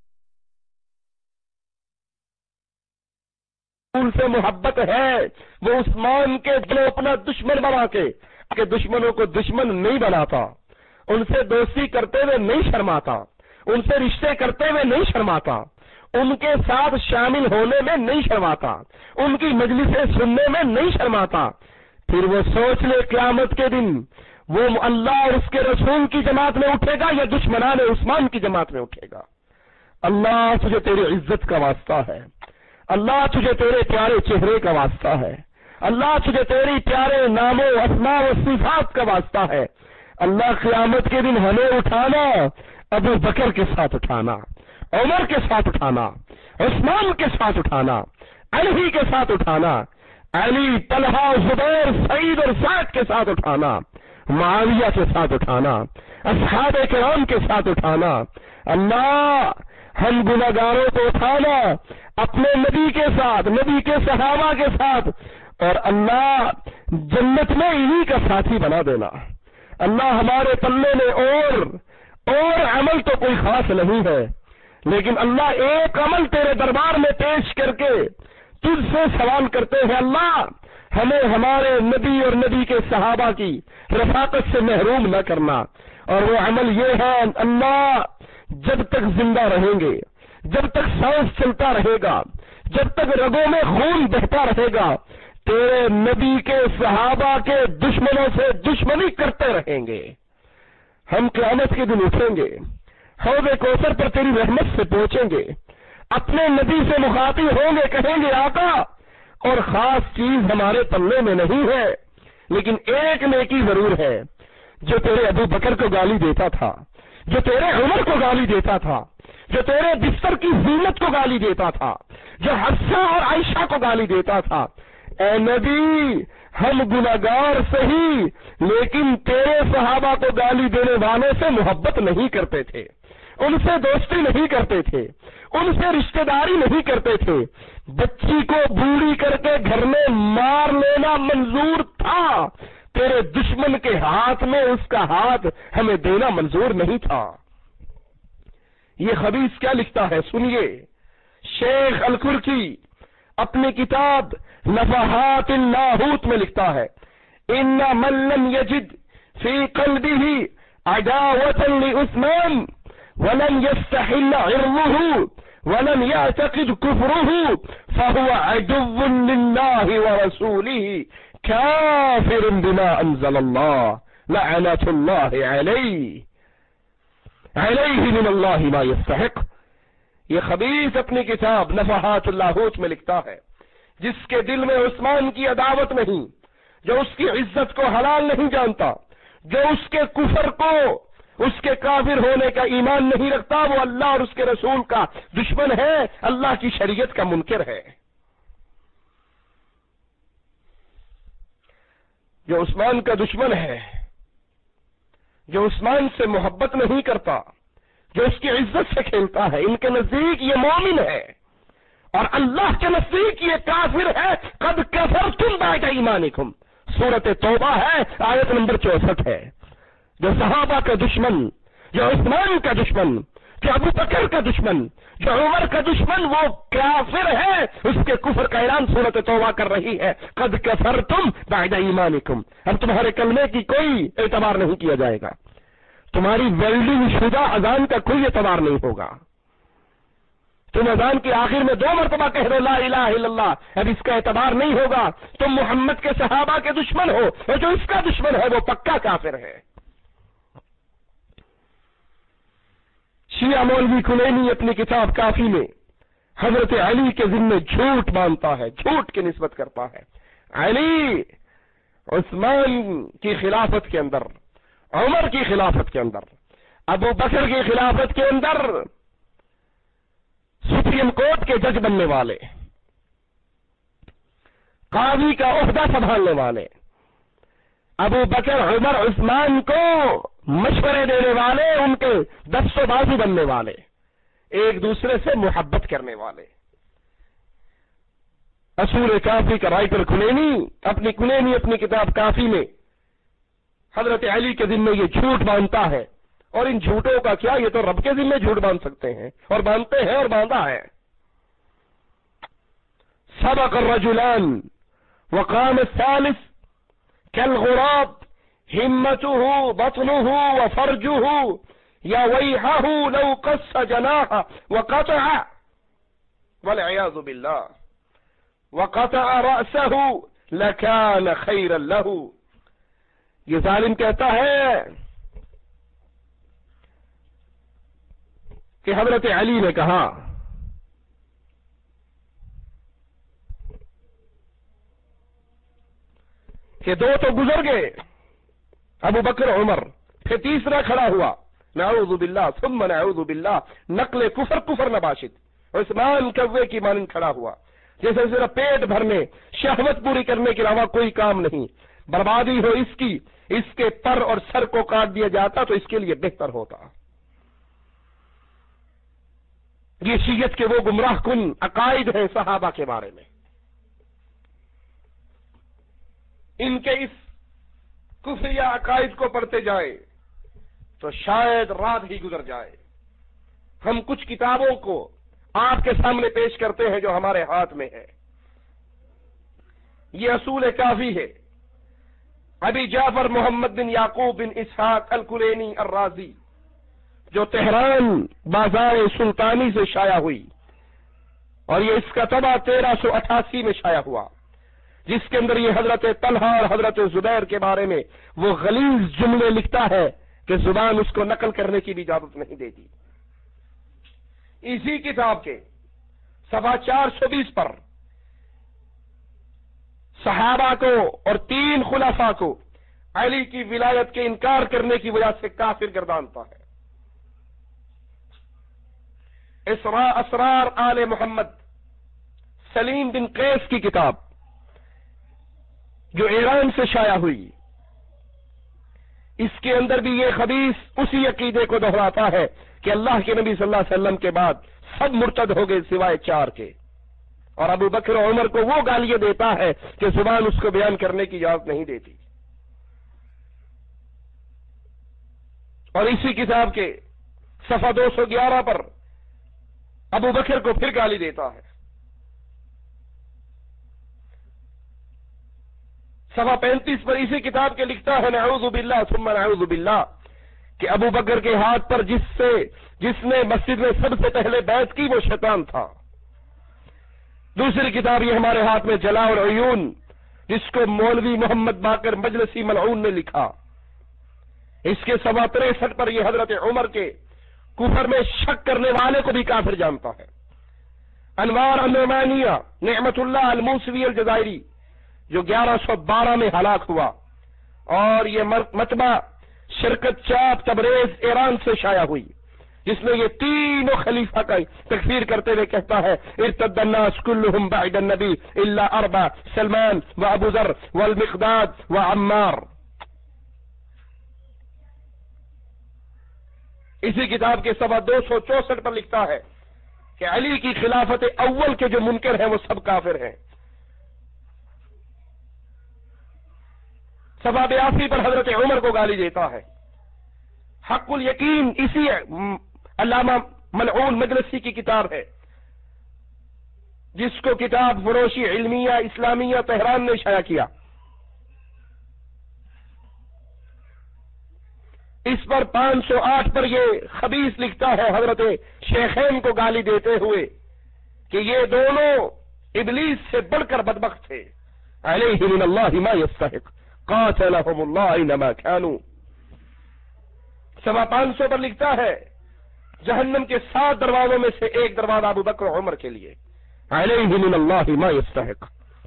سے محبت ہے وہ عثمان کے دل اپنا دشمن بنا کے کہ دشمنوں کو دشمن نہیں بناتا، ان سے دوستی کرتے ہوئے نہیں شرماتا، ان سے رشتے کرتے ہوئے نہیں شرماتا، ان کے ساتھ شامل ہونے میں نہیں شرماتا، ان کی مجلسیں سننے میں نہیں شرماتا، پھر وہ سوچ لے قیامت کے دن وہ اللہ اور اس کے رسول کی جماعت میں اٹھے گا یا دشمنان عثمان کی جماعت میں اٹھے گا۔ اللہ تجھے تیری عزت کا واسطہ ہے، اللہ تجھے تیرے پیارے چہرے کا واسطہ ہے، اللہ تجھے تیری پیارے ناموں اسماء و صفات کا واسطہ ہے۔ اللہ قیامت کے دن ہمیں اٹھانا، ابو بکر کے ساتھ اٹھانا، عمر کے ساتھ اٹھانا، عثمان کے ساتھ اٹھانا، علی کے ساتھ اٹھانا، علی، طلحہ، زبیر، سعید اور سعد کے ساتھ اٹھانا، معاویہ کے ساتھ اٹھانا، اصحاب کرام کے ساتھ اٹھانا۔ اللہ ہم گناہگاروں کو اٹھانا اپنے نبی کے ساتھ، نبی کے صحابہ کے ساتھ، اور اللہ جنت میں انہی کا ساتھی بنا دینا۔ اللہ ہمارے پلے میں اور اور عمل تو کوئی خاص نہیں ہے، لیکن اللہ ایک عمل تیرے دربار میں پیش کر کے تجھ سے سوال کرتے ہیں، اللہ ہمیں ہمارے نبی اور نبی کے صحابہ کی رفاقت سے محروم نہ کرنا۔ اور وہ عمل یہ ہے اللہ، جب تک زندہ رہیں گے، جب تک سانس چلتا رہے گا، جب تک رگوں میں خون بہتا رہے گا، تیرے نبی کے صحابہ کے دشمنوں سے دشمنی کرتے رہیں گے۔ ہم قیامت کے دن اٹھیں گے، حوض کوثر پر تیری رحمت سے پہنچیں گے، اپنے نبی سے مخاطب ہوں گے، کہیں گے آقا، اور خاص چیز ہمارے پلے میں نہیں ہے، لیکن ایک نیکی ضرور ہے، جو تیرے ابو بکر کو گالی دیتا تھا، جو تیرے عمر کو گالی دیتا تھا، جو تیرے بستر کی زینت کو گالی دیتا تھا، جو حفصہ اور عائشہ کو گالی دیتا تھا، اے نبی ہم گناہگار صحیح لیکن تیرے صحابہ کو گالی دینے والوں سے محبت نہیں کرتے تھے، ان سے دوستی نہیں کرتے تھے، ان سے رشتہ داری نہیں کرتے تھے، بچی کو بوڑھی کر کے گھر میں مار لینا منظور تھا، تیرے دشمن کے ہاتھ میں اس کا ہاتھ ہمیں دینا منظور نہیں تھا۔ یہ خبیث کیا لکھتا ہے سنیے، شیخ الکرکی اپنی کتاب نفحات اللاہوت میں لکھتا ہے، ان من لم یجد فی قلبہ عداوۃ لعثمان ولم يستحل عرضه ولم يعتقد كفره فهو عدو لله ورسوله كافر بما انزل الله لعنة الله عليه عليه من الله ما يستحق۔ یہ خبیث اپنی کتاب نفحات اللاہوت میں لکھتا ہے، جس کے دل میں عثمان کی عداوت نہیں، جو اس کی عزت کو حلال نہیں جانتا، جو اس کے کفر کو، اس کے کافر ہونے کا ایمان نہیں رکھتا، وہ اللہ اور اس کے رسول کا دشمن ہے، اللہ کی شریعت کا منکر ہے۔ جو عثمان کا دشمن ہے، جو عثمان سے محبت نہیں کرتا، جو اس کی عزت سے کھیلتا ہے، ان کے نزدیک یہ مومن ہے، اور اللہ کے نزدیک یہ کافر ہے۔ قد کفرتم بعد ایمانکم، سورۃ توبہ ہے، آیت نمبر چونسٹھ ہے۔ جو صحابہ کا دشمن، جو عثمان کا دشمن، جو ابو بکر کا دشمن، جو عمر کا دشمن، وہ کافر ہے، اس کے کفر کا اعلان سورۃ توبہ کر رہی ہے، قد کفرتم بعد ایمانکم۔ اب تمہارے کلمے کی کوئی اعتبار نہیں کیا جائے گا، تمہاری ویلڈنگ شدہ اذان کا کوئی اعتبار نہیں ہوگا، تم اذان کی آخر میں دو مرتبہ کہہ دو لا الہ الا اللہ، اب اس کا اعتبار نہیں ہوگا، تم محمد کے صحابہ کے دشمن ہو، اور جو اس کا دشمن ہے وہ پکا کافر ہے۔ شیعہ مولوی کلینی اپنی کتاب کافی میں حضرت علی کے ذمے جھوٹ باندھتا ہے، جھوٹ کی نسبت کرتا ہے۔ علی عثمان کی خلافت کے اندر، عمر کی خلافت کے اندر، ابو بکر کی خلافت کے اندر سپریم کورٹ کے جج بننے والے، قاضی کا عہدہ سنبھالنے والے، ابو بکر عمر عثمان کو مشورے دینے والے، ان کے دست و بازو بننے والے، ایک دوسرے سے محبت کرنے والے۔ اصول کافی کا رائٹر کلینی اپنی کلینی اپنی کتاب کافی میں حضرت علی کے ذمے یہ جھوٹ باندھتا ہے، اور ان جھوٹوں کا کیا، یہ تو رب کے ذمے جھوٹ باندھ سکتے ہیں، اور باندھتے ہیں اور باندھا ہے۔ سبق الرجلان وقام الثالث كالغراب همته بطنه وفرجه يا ويحه لو قص جناحه وقطع والعياذ بالله وقطع رأسه لكان خيرا له۔ یہ ظالم کہتا ہے کہ حضرت علی نے کہا کہ دو تو گزر گئے، ابو بکر عمر، پھر تیسرا کھڑا ہوا، نعوذ باللہ ثم نعوذ باللہ، نقل کفر کفر نباشد، عثمان کوے کی مانند کھڑا ہوا، جیسے صرف پیٹ بھرنے شہوت پوری کرنے کے علاوہ کوئی کام نہیں، بربادی ہو اس کی، اس کے پر اور سر کو کاٹ دیا جاتا تو اس کے لیے بہتر ہوتا۔ یہ شیعت کے وہ گمراہ کن عقائد ہیں صحابہ کے بارے میں، ان کے اس کفریہ عقائد کو پڑھتے جائے تو شاید رات ہی گزر جائے۔ ہم کچھ کتابوں کو آپ کے سامنے پیش کرتے ہیں جو ہمارے ہاتھ میں ہے۔ یہ اصول کافی ہے، ابی جعفر محمد بن یعقوب بن اسحاق الکلینی الرازی، جو تہران بازار سلطانی سے شائع ہوئی، اور یہ اس کا طبع تیرہ سو اٹھاسی میں شائع ہوا، جس کے اندر یہ حضرت طلحہ اور حضرت زبیر کے بارے میں وہ غلیظ جملے لکھتا ہے کہ زبان اس کو نقل کرنے کی بھی اجازت نہیں دیتی۔ اسی کتاب کے صفحہ چار سو بیس پر صحابہ کو اور تین خلفاء کو علی کی ولایت کے انکار کرنے کی وجہ سے کافر گردانتا ہے۔ اسراء اسرار آل محمد، سلیم بن قیس کی کتاب جو ایران سے شائع ہوئی، اس کے اندر بھی یہ خبیث اسی عقیدے کو دہراتا ہے کہ اللہ کے نبی صلی اللہ علیہ وسلم کے بعد سب مرتد ہو گئے سوائے چار کے، اور ابو بکر و عمر کو وہ گالیاں دیتا ہے کہ زبان اس کو بیان کرنے کی اجازت نہیں دیتی۔ اور اسی کتاب کے صفحہ دو سو گیارہ پر ابو بکر کو پھر گالی دیتا ہے۔ صفحہ پینتیس پر اسی کتاب کے لکھتا ہے نعوذ باللہ ثم نعوذ باللہ کہ ابو بکر کے ہاتھ پر جس سے جس نے مسجد میں سب سے پہلے بیعت کی وہ شیطان تھا۔ دوسری کتاب یہ ہمارے ہاتھ میں جلاء العیون، جس کو مولوی محمد باقر مجلسی ملعون نے لکھا، اس کے صفحہ تریسٹھ پر یہ حضرت عمر کے کفر میں شک کرنے والے کو بھی کافر جانتا ہے۔ انوار النعمانیہ نعمت اللہ الموسوی الجزائری جو گیارہ سو بارہ میں ہلاک ہوا، اور یہ مطبع شرکت چاپ تبریز ایران سے شائع ہوئی، جس میں یہ تینوں خلیفہ کا تکفیر کرتے ہوئے کہتا ہے ارتد الناس كلهم بعد النبي الا اربع، سلمان وابو ذر والمقداد وعمار۔ اسی کتاب کے صفحہ دو سو چونسٹھ پر لکھتا ہے کہ علی کی خلافت اول کے جو منکر ہیں وہ سب کافر ہیں۔ صفحہ بیاسی پر حضرت عمر کو گالی دیتا ہے۔ حق الیقین اسی علامہ ملعون مجلسی کی کتاب ہے، جس کو کتاب فروشی علمیہ اسلامیہ تہران نے شائع کیا۔ اس پر پانچ سو آٹھ پر یہ خبیث لکھتا ہے حضرت شیخین کو گالی دیتے ہوئے کہ یہ دونوں ابلیس سے بڑھ کر بدبخت تھے۔ علیہ من اللہ ما یستحق قاتلہم اللہ اینما کانوا۔ سوا پانچ سو پر لکھتا ہے جہنم کے سات دروازوں میں سے ایک دروازہ ابو بکر و عمر کے لیے، علیہ من اللہ ما یستحق۔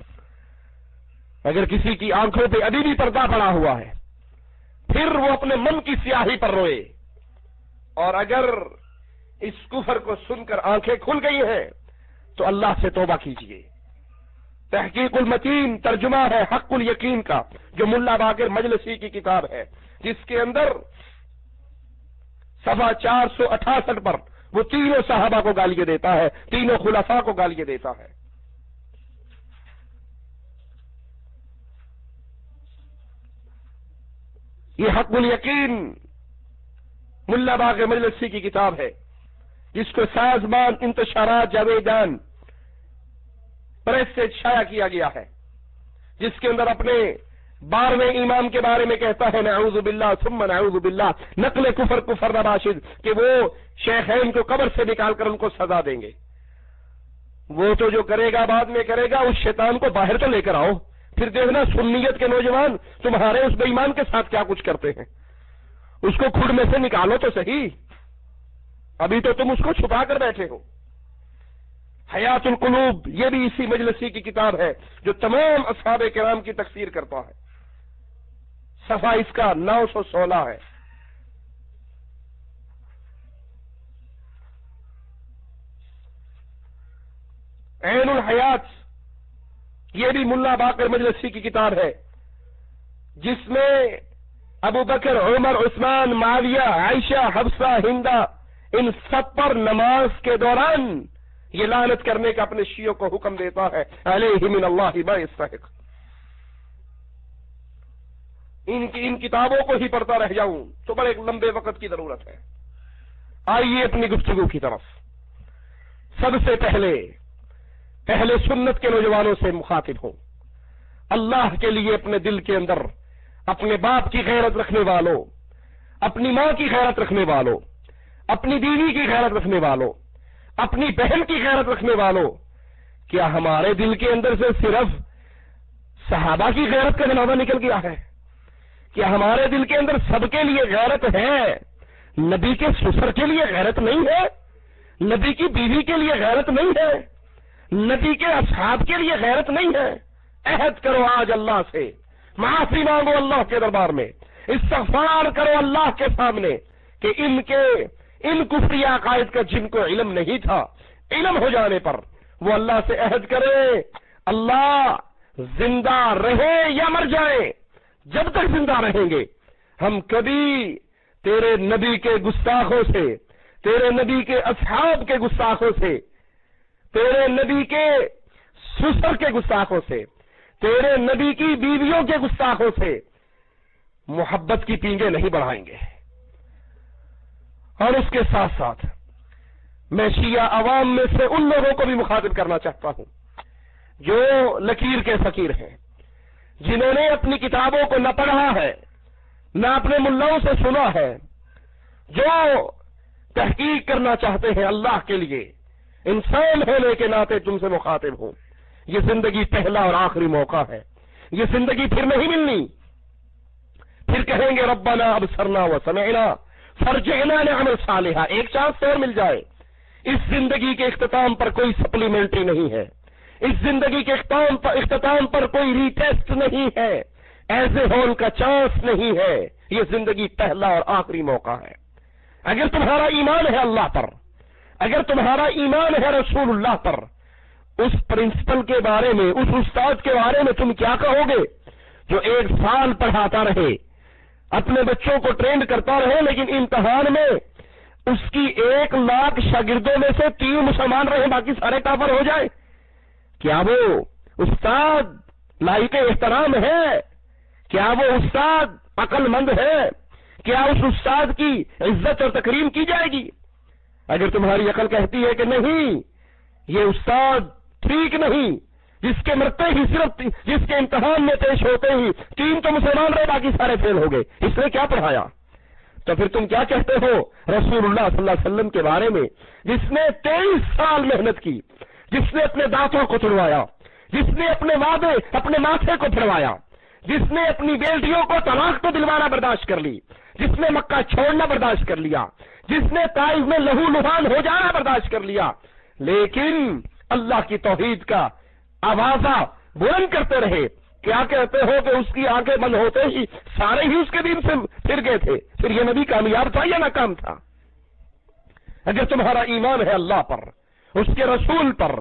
اگر کسی کی آنکھوں پہ ابھی بھی پردہ پڑا ہوا ہے پھر وہ اپنے من کی سیاہی پر روئے، اور اگر اس کفر کو سن کر آنکھیں کھل گئی ہیں تو اللہ سے توبہ کیجیے۔ تحقیق المتین ترجمہ ہے حق الیقین کا، جو ملا باقر مجلسی کی کتاب ہے، جس کے اندر صفحہ چار سو اٹھاسٹھ پر وہ تینوں صحابہ کو گالیاں دیتا ہے، تینوں خلفاء کو گالیاں دیتا ہے۔ یہ حق الیقین ملا باقر مجلسی کی کتاب ہے، جس کو سازمان انتشارات جاویدان پریس سے شائع کیا گیا ہے، جس کے اندر اپنے بارہویں امام کے بارے میں کہتا ہے نعوذ باللہ ثم نعوذ باللہ، نقل کفر کفر نباشد، کہ وہ شیخین کو قبر سے نکال کر ان کو سزا دیں گے۔ وہ تو جو کرے گا بعد میں کرے گا، اس شیطان کو باہر تو لے کر آؤ، پھر دیکھنا سنیت کے نوجوان تمہارے اس بے ایمان کے ساتھ کیا کچھ کرتے ہیں، اس کو کھڈ میں سے نکالو تو صحیح، ابھی تو تم اس کو چھپا کر بیٹھے ہو۔ حیات القلوب یہ بھی اسی مجلسی کی کتاب ہے، جو تمام اصحاب کرام کی تکفیر کرتا ہے، صفحہ اس کا نو سو سولہ ہے۔ عین الحیات یہ بھی ملا باقر مجلسی کی کتاب ہے، جس میں ابو بکر، عمر، عثمان، معاویہ، عائشہ، حفصہ، ہندہ، ان سب پر نماز کے دوران یہ لعنت کرنے کا اپنے شیعوں کو حکم دیتا ہے، علیہ من اللہ ما یستحق۔ ان کی ان کتابوں کو ہی پڑھتا رہ جاؤں تو بڑے لمبے وقت کی ضرورت ہے۔ آئیے اپنی گفتگو کی طرف۔ سب سے پہلے پہلے سنت کے نوجوانوں سے مخاطب ہوں، اللہ کے لیے اپنے دل کے اندر اپنے باپ کی غیرت رکھنے والوں، اپنی ماں کی غیرت رکھنے والوں، اپنی بیوی کی غیرت رکھنے والوں، اپنی بہن کی غیرت رکھنے والوں، کیا ہمارے دل کے اندر سے صرف صحابہ کی غیرت کا جنازہ نکل گیا ہے؟ کیا ہمارے دل کے اندر سب کے لیے غیرت ہے؟ نبی کے سسر کے لیے غیرت نہیں ہے؟ نبی کی بیوی کے لیے غیرت نہیں ہے؟ نبی کے اصحاب کے لیے غیرت نہیں ہے؟ عہد کرو آج اللہ سے، معافی مانگو اللہ کے دربار میں، استغفار کرو اللہ کے سامنے کہ ان کے ان کفری عقائد کا جن کو علم نہیں تھا، علم ہو جانے پر وہ اللہ سے عہد کرے، اللہ زندہ رہے یا مر جائیں، جب تک زندہ رہیں گے ہم کبھی تیرے نبی کے گستاخوں سے، تیرے نبی کے اصحاب کے گستاخوں سے، تیرے نبی کے سسر کے گستاخوں سے، تیرے نبی کی بیویوں کے گستاخوں سے محبت کی پینگیں نہیں بڑھائیں گے۔ اور اس کے ساتھ ساتھ میں شیعہ عوام میں سے ان لوگوں کو بھی مخاطب کرنا چاہتا ہوں جو لکیر کے فقیر ہیں، جنہوں نے اپنی کتابوں کو نہ پڑھا ہے، نہ اپنے ملاؤں سے سنا ہے، جو تحقیق کرنا چاہتے ہیں اللہ کے لیے، انسان ہونے کے ناطے تم سے مخاطب ہوں۔ یہ زندگی پہلا اور آخری موقع ہے، یہ زندگی پھر نہیں ملنی، پھر کہیں گے ربنا ابصرنا وسمعنا فرجعنا نعمل صالحا، ایک چانس اور مل جائے۔ اس زندگی کے اختتام پر کوئی سپلیمنٹری نہیں ہے، اس زندگی کے اختتام پر اختتام پر کوئی ری ٹیسٹ نہیں ہے، ایسے ہول کا چانس نہیں ہے، یہ زندگی پہلا اور آخری موقع ہے۔ اگر تمہارا ایمان ہے اللہ پر، اگر تمہارا ایمان ہے رسول اللہ پر، اس پرنسپل کے بارے میں، اس استاد کے بارے میں تم کیا کہو گے جو ایک سال پڑھاتا رہے، اپنے بچوں کو ٹرینڈ کرتا رہے، لیکن امتحان میں اس کی ایک لاکھ شاگردوں میں سے تین مسلمان رہے، باقی سارے کافر ہو جائے؟ کیا وہ استاد لائق احترام ہے؟ کیا وہ استاد عقل مند ہے؟ کیا اس استاد کی عزت اور تکریم کی جائے گی؟ اگر تمہاری عقل کہتی ہے کہ نہیں، یہ استاد ٹھیک نہیں، جس کے مرتے ہی صرف جس کے امتحان میں پیش ہوتے ہی تین تو مسلمان رہے، باقی سارے فیل ہو گئے، اس نے کیا پڑھایا؟ تو پھر تم کیا کہتے ہو رسول اللہ صلی اللہ علیہ وسلم کے بارے میں، جس نے تیئیس سال محنت کی، جس نے اپنے دانتوں کو توڑوایا، جس نے اپنے وعدے اپنے ماتھے کو پھروایا، جس نے اپنی بیٹیوں کو طلاق تو دلوانا برداشت کر لی، جس نے مکہ چھوڑنا برداشت کر لیا، جس نے طائف میں لہو لہان ہو جانا برداشت کر لیا، لیکن اللہ کی توحید کا آوازہ بلند کرتے رہے۔ کیا کہتے ہو کہ اس کی آنکھیں بند ہوتے ہی سارے ہی اس کے دین سے پھر گئے تھے؟ پھر یہ نبی کامیاب تھا یا ناکام تھا؟ اگر تمہارا ایمان ہے اللہ پر، اس کے رسول پر،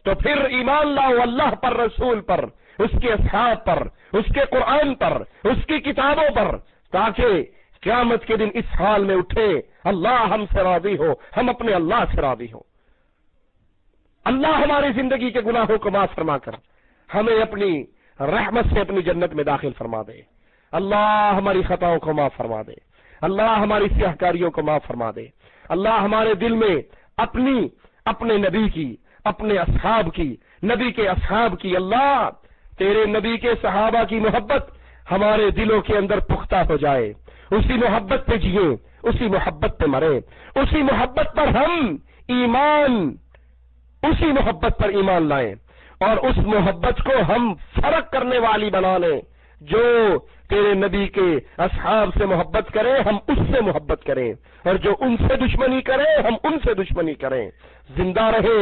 تو پھر ایمان لاؤ اللہ پر، رسول پر، اس کے اصحاب پر، اس کے قرآن پر، اس کی کتابوں پر، تاکہ قیامت کے دن اس حال میں اٹھے اللہ ہم سے راضی ہو، ہم اپنے اللہ سے راضی ہو۔ اللہ ہماری زندگی کے گناہوں کو معاف فرما کر ہمیں اپنی رحمت سے اپنی جنت میں داخل فرما دے۔ اللہ ہماری خطاؤں کو معاف فرما دے، اللہ ہماری سیاہ کاریوں کو معاف فرما دے، اللہ ہمارے دل میں اپنی اپنے نبی کی، اپنے اصحاب کی، نبی کے اصحاب کی، اللہ تیرے نبی کے صحابہ کی محبت ہمارے دلوں کے اندر پختہ ہو جائے، اسی محبت پہ جیے، اسی محبت پہ مرے، اسی محبت پر ہم ایمان اسی محبت پر ایمان لائیں، اور اس محبت کو ہم فرق کرنے والی بنا لیں۔ جو تیرے نبی کے اصحاب سے محبت کریں ہم اس سے محبت کریں، اور جو ان سے دشمنی کریں ہم ان سے دشمنی کریں۔ زندہ رہے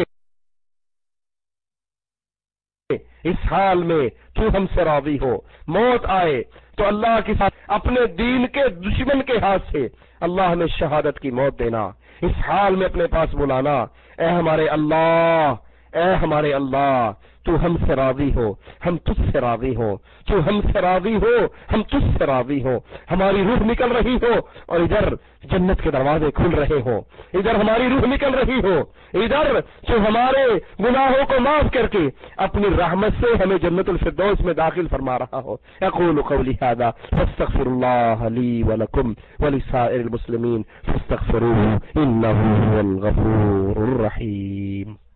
اس حال میں تو ہم سے راضی ہو، موت آئے تو اللہ کے ساتھ اپنے دین کے دشمن کے ہاتھ سے اللہ ہمیں شہادت کی موت دینا، اس حال میں اپنے پاس بلانا۔ اے ہمارے اللہ، اے ہمارے اللہ، تو ہم سے راضی ہو، ہم تجھ سے راضی ہو، تو ہم سے راضی ہو، ہم تجھ سے راضی ہو۔ ہماری روح نکل رہی ہو اور ادھر جنت کے دروازے کھل رہے ہو، ادھر ہماری روح نکل رہی ہو، ادھر جو ہمارے گناہوں کو معاف کر کے اپنی رحمت سے ہمیں جنت الفردوس میں داخل فرما رہا ہو۔ اقول قولی ھذا فاستغفر اللہ لی ولکم ولسائر المسلمین فاستغفروہ انہ هو الغفور الرحیم۔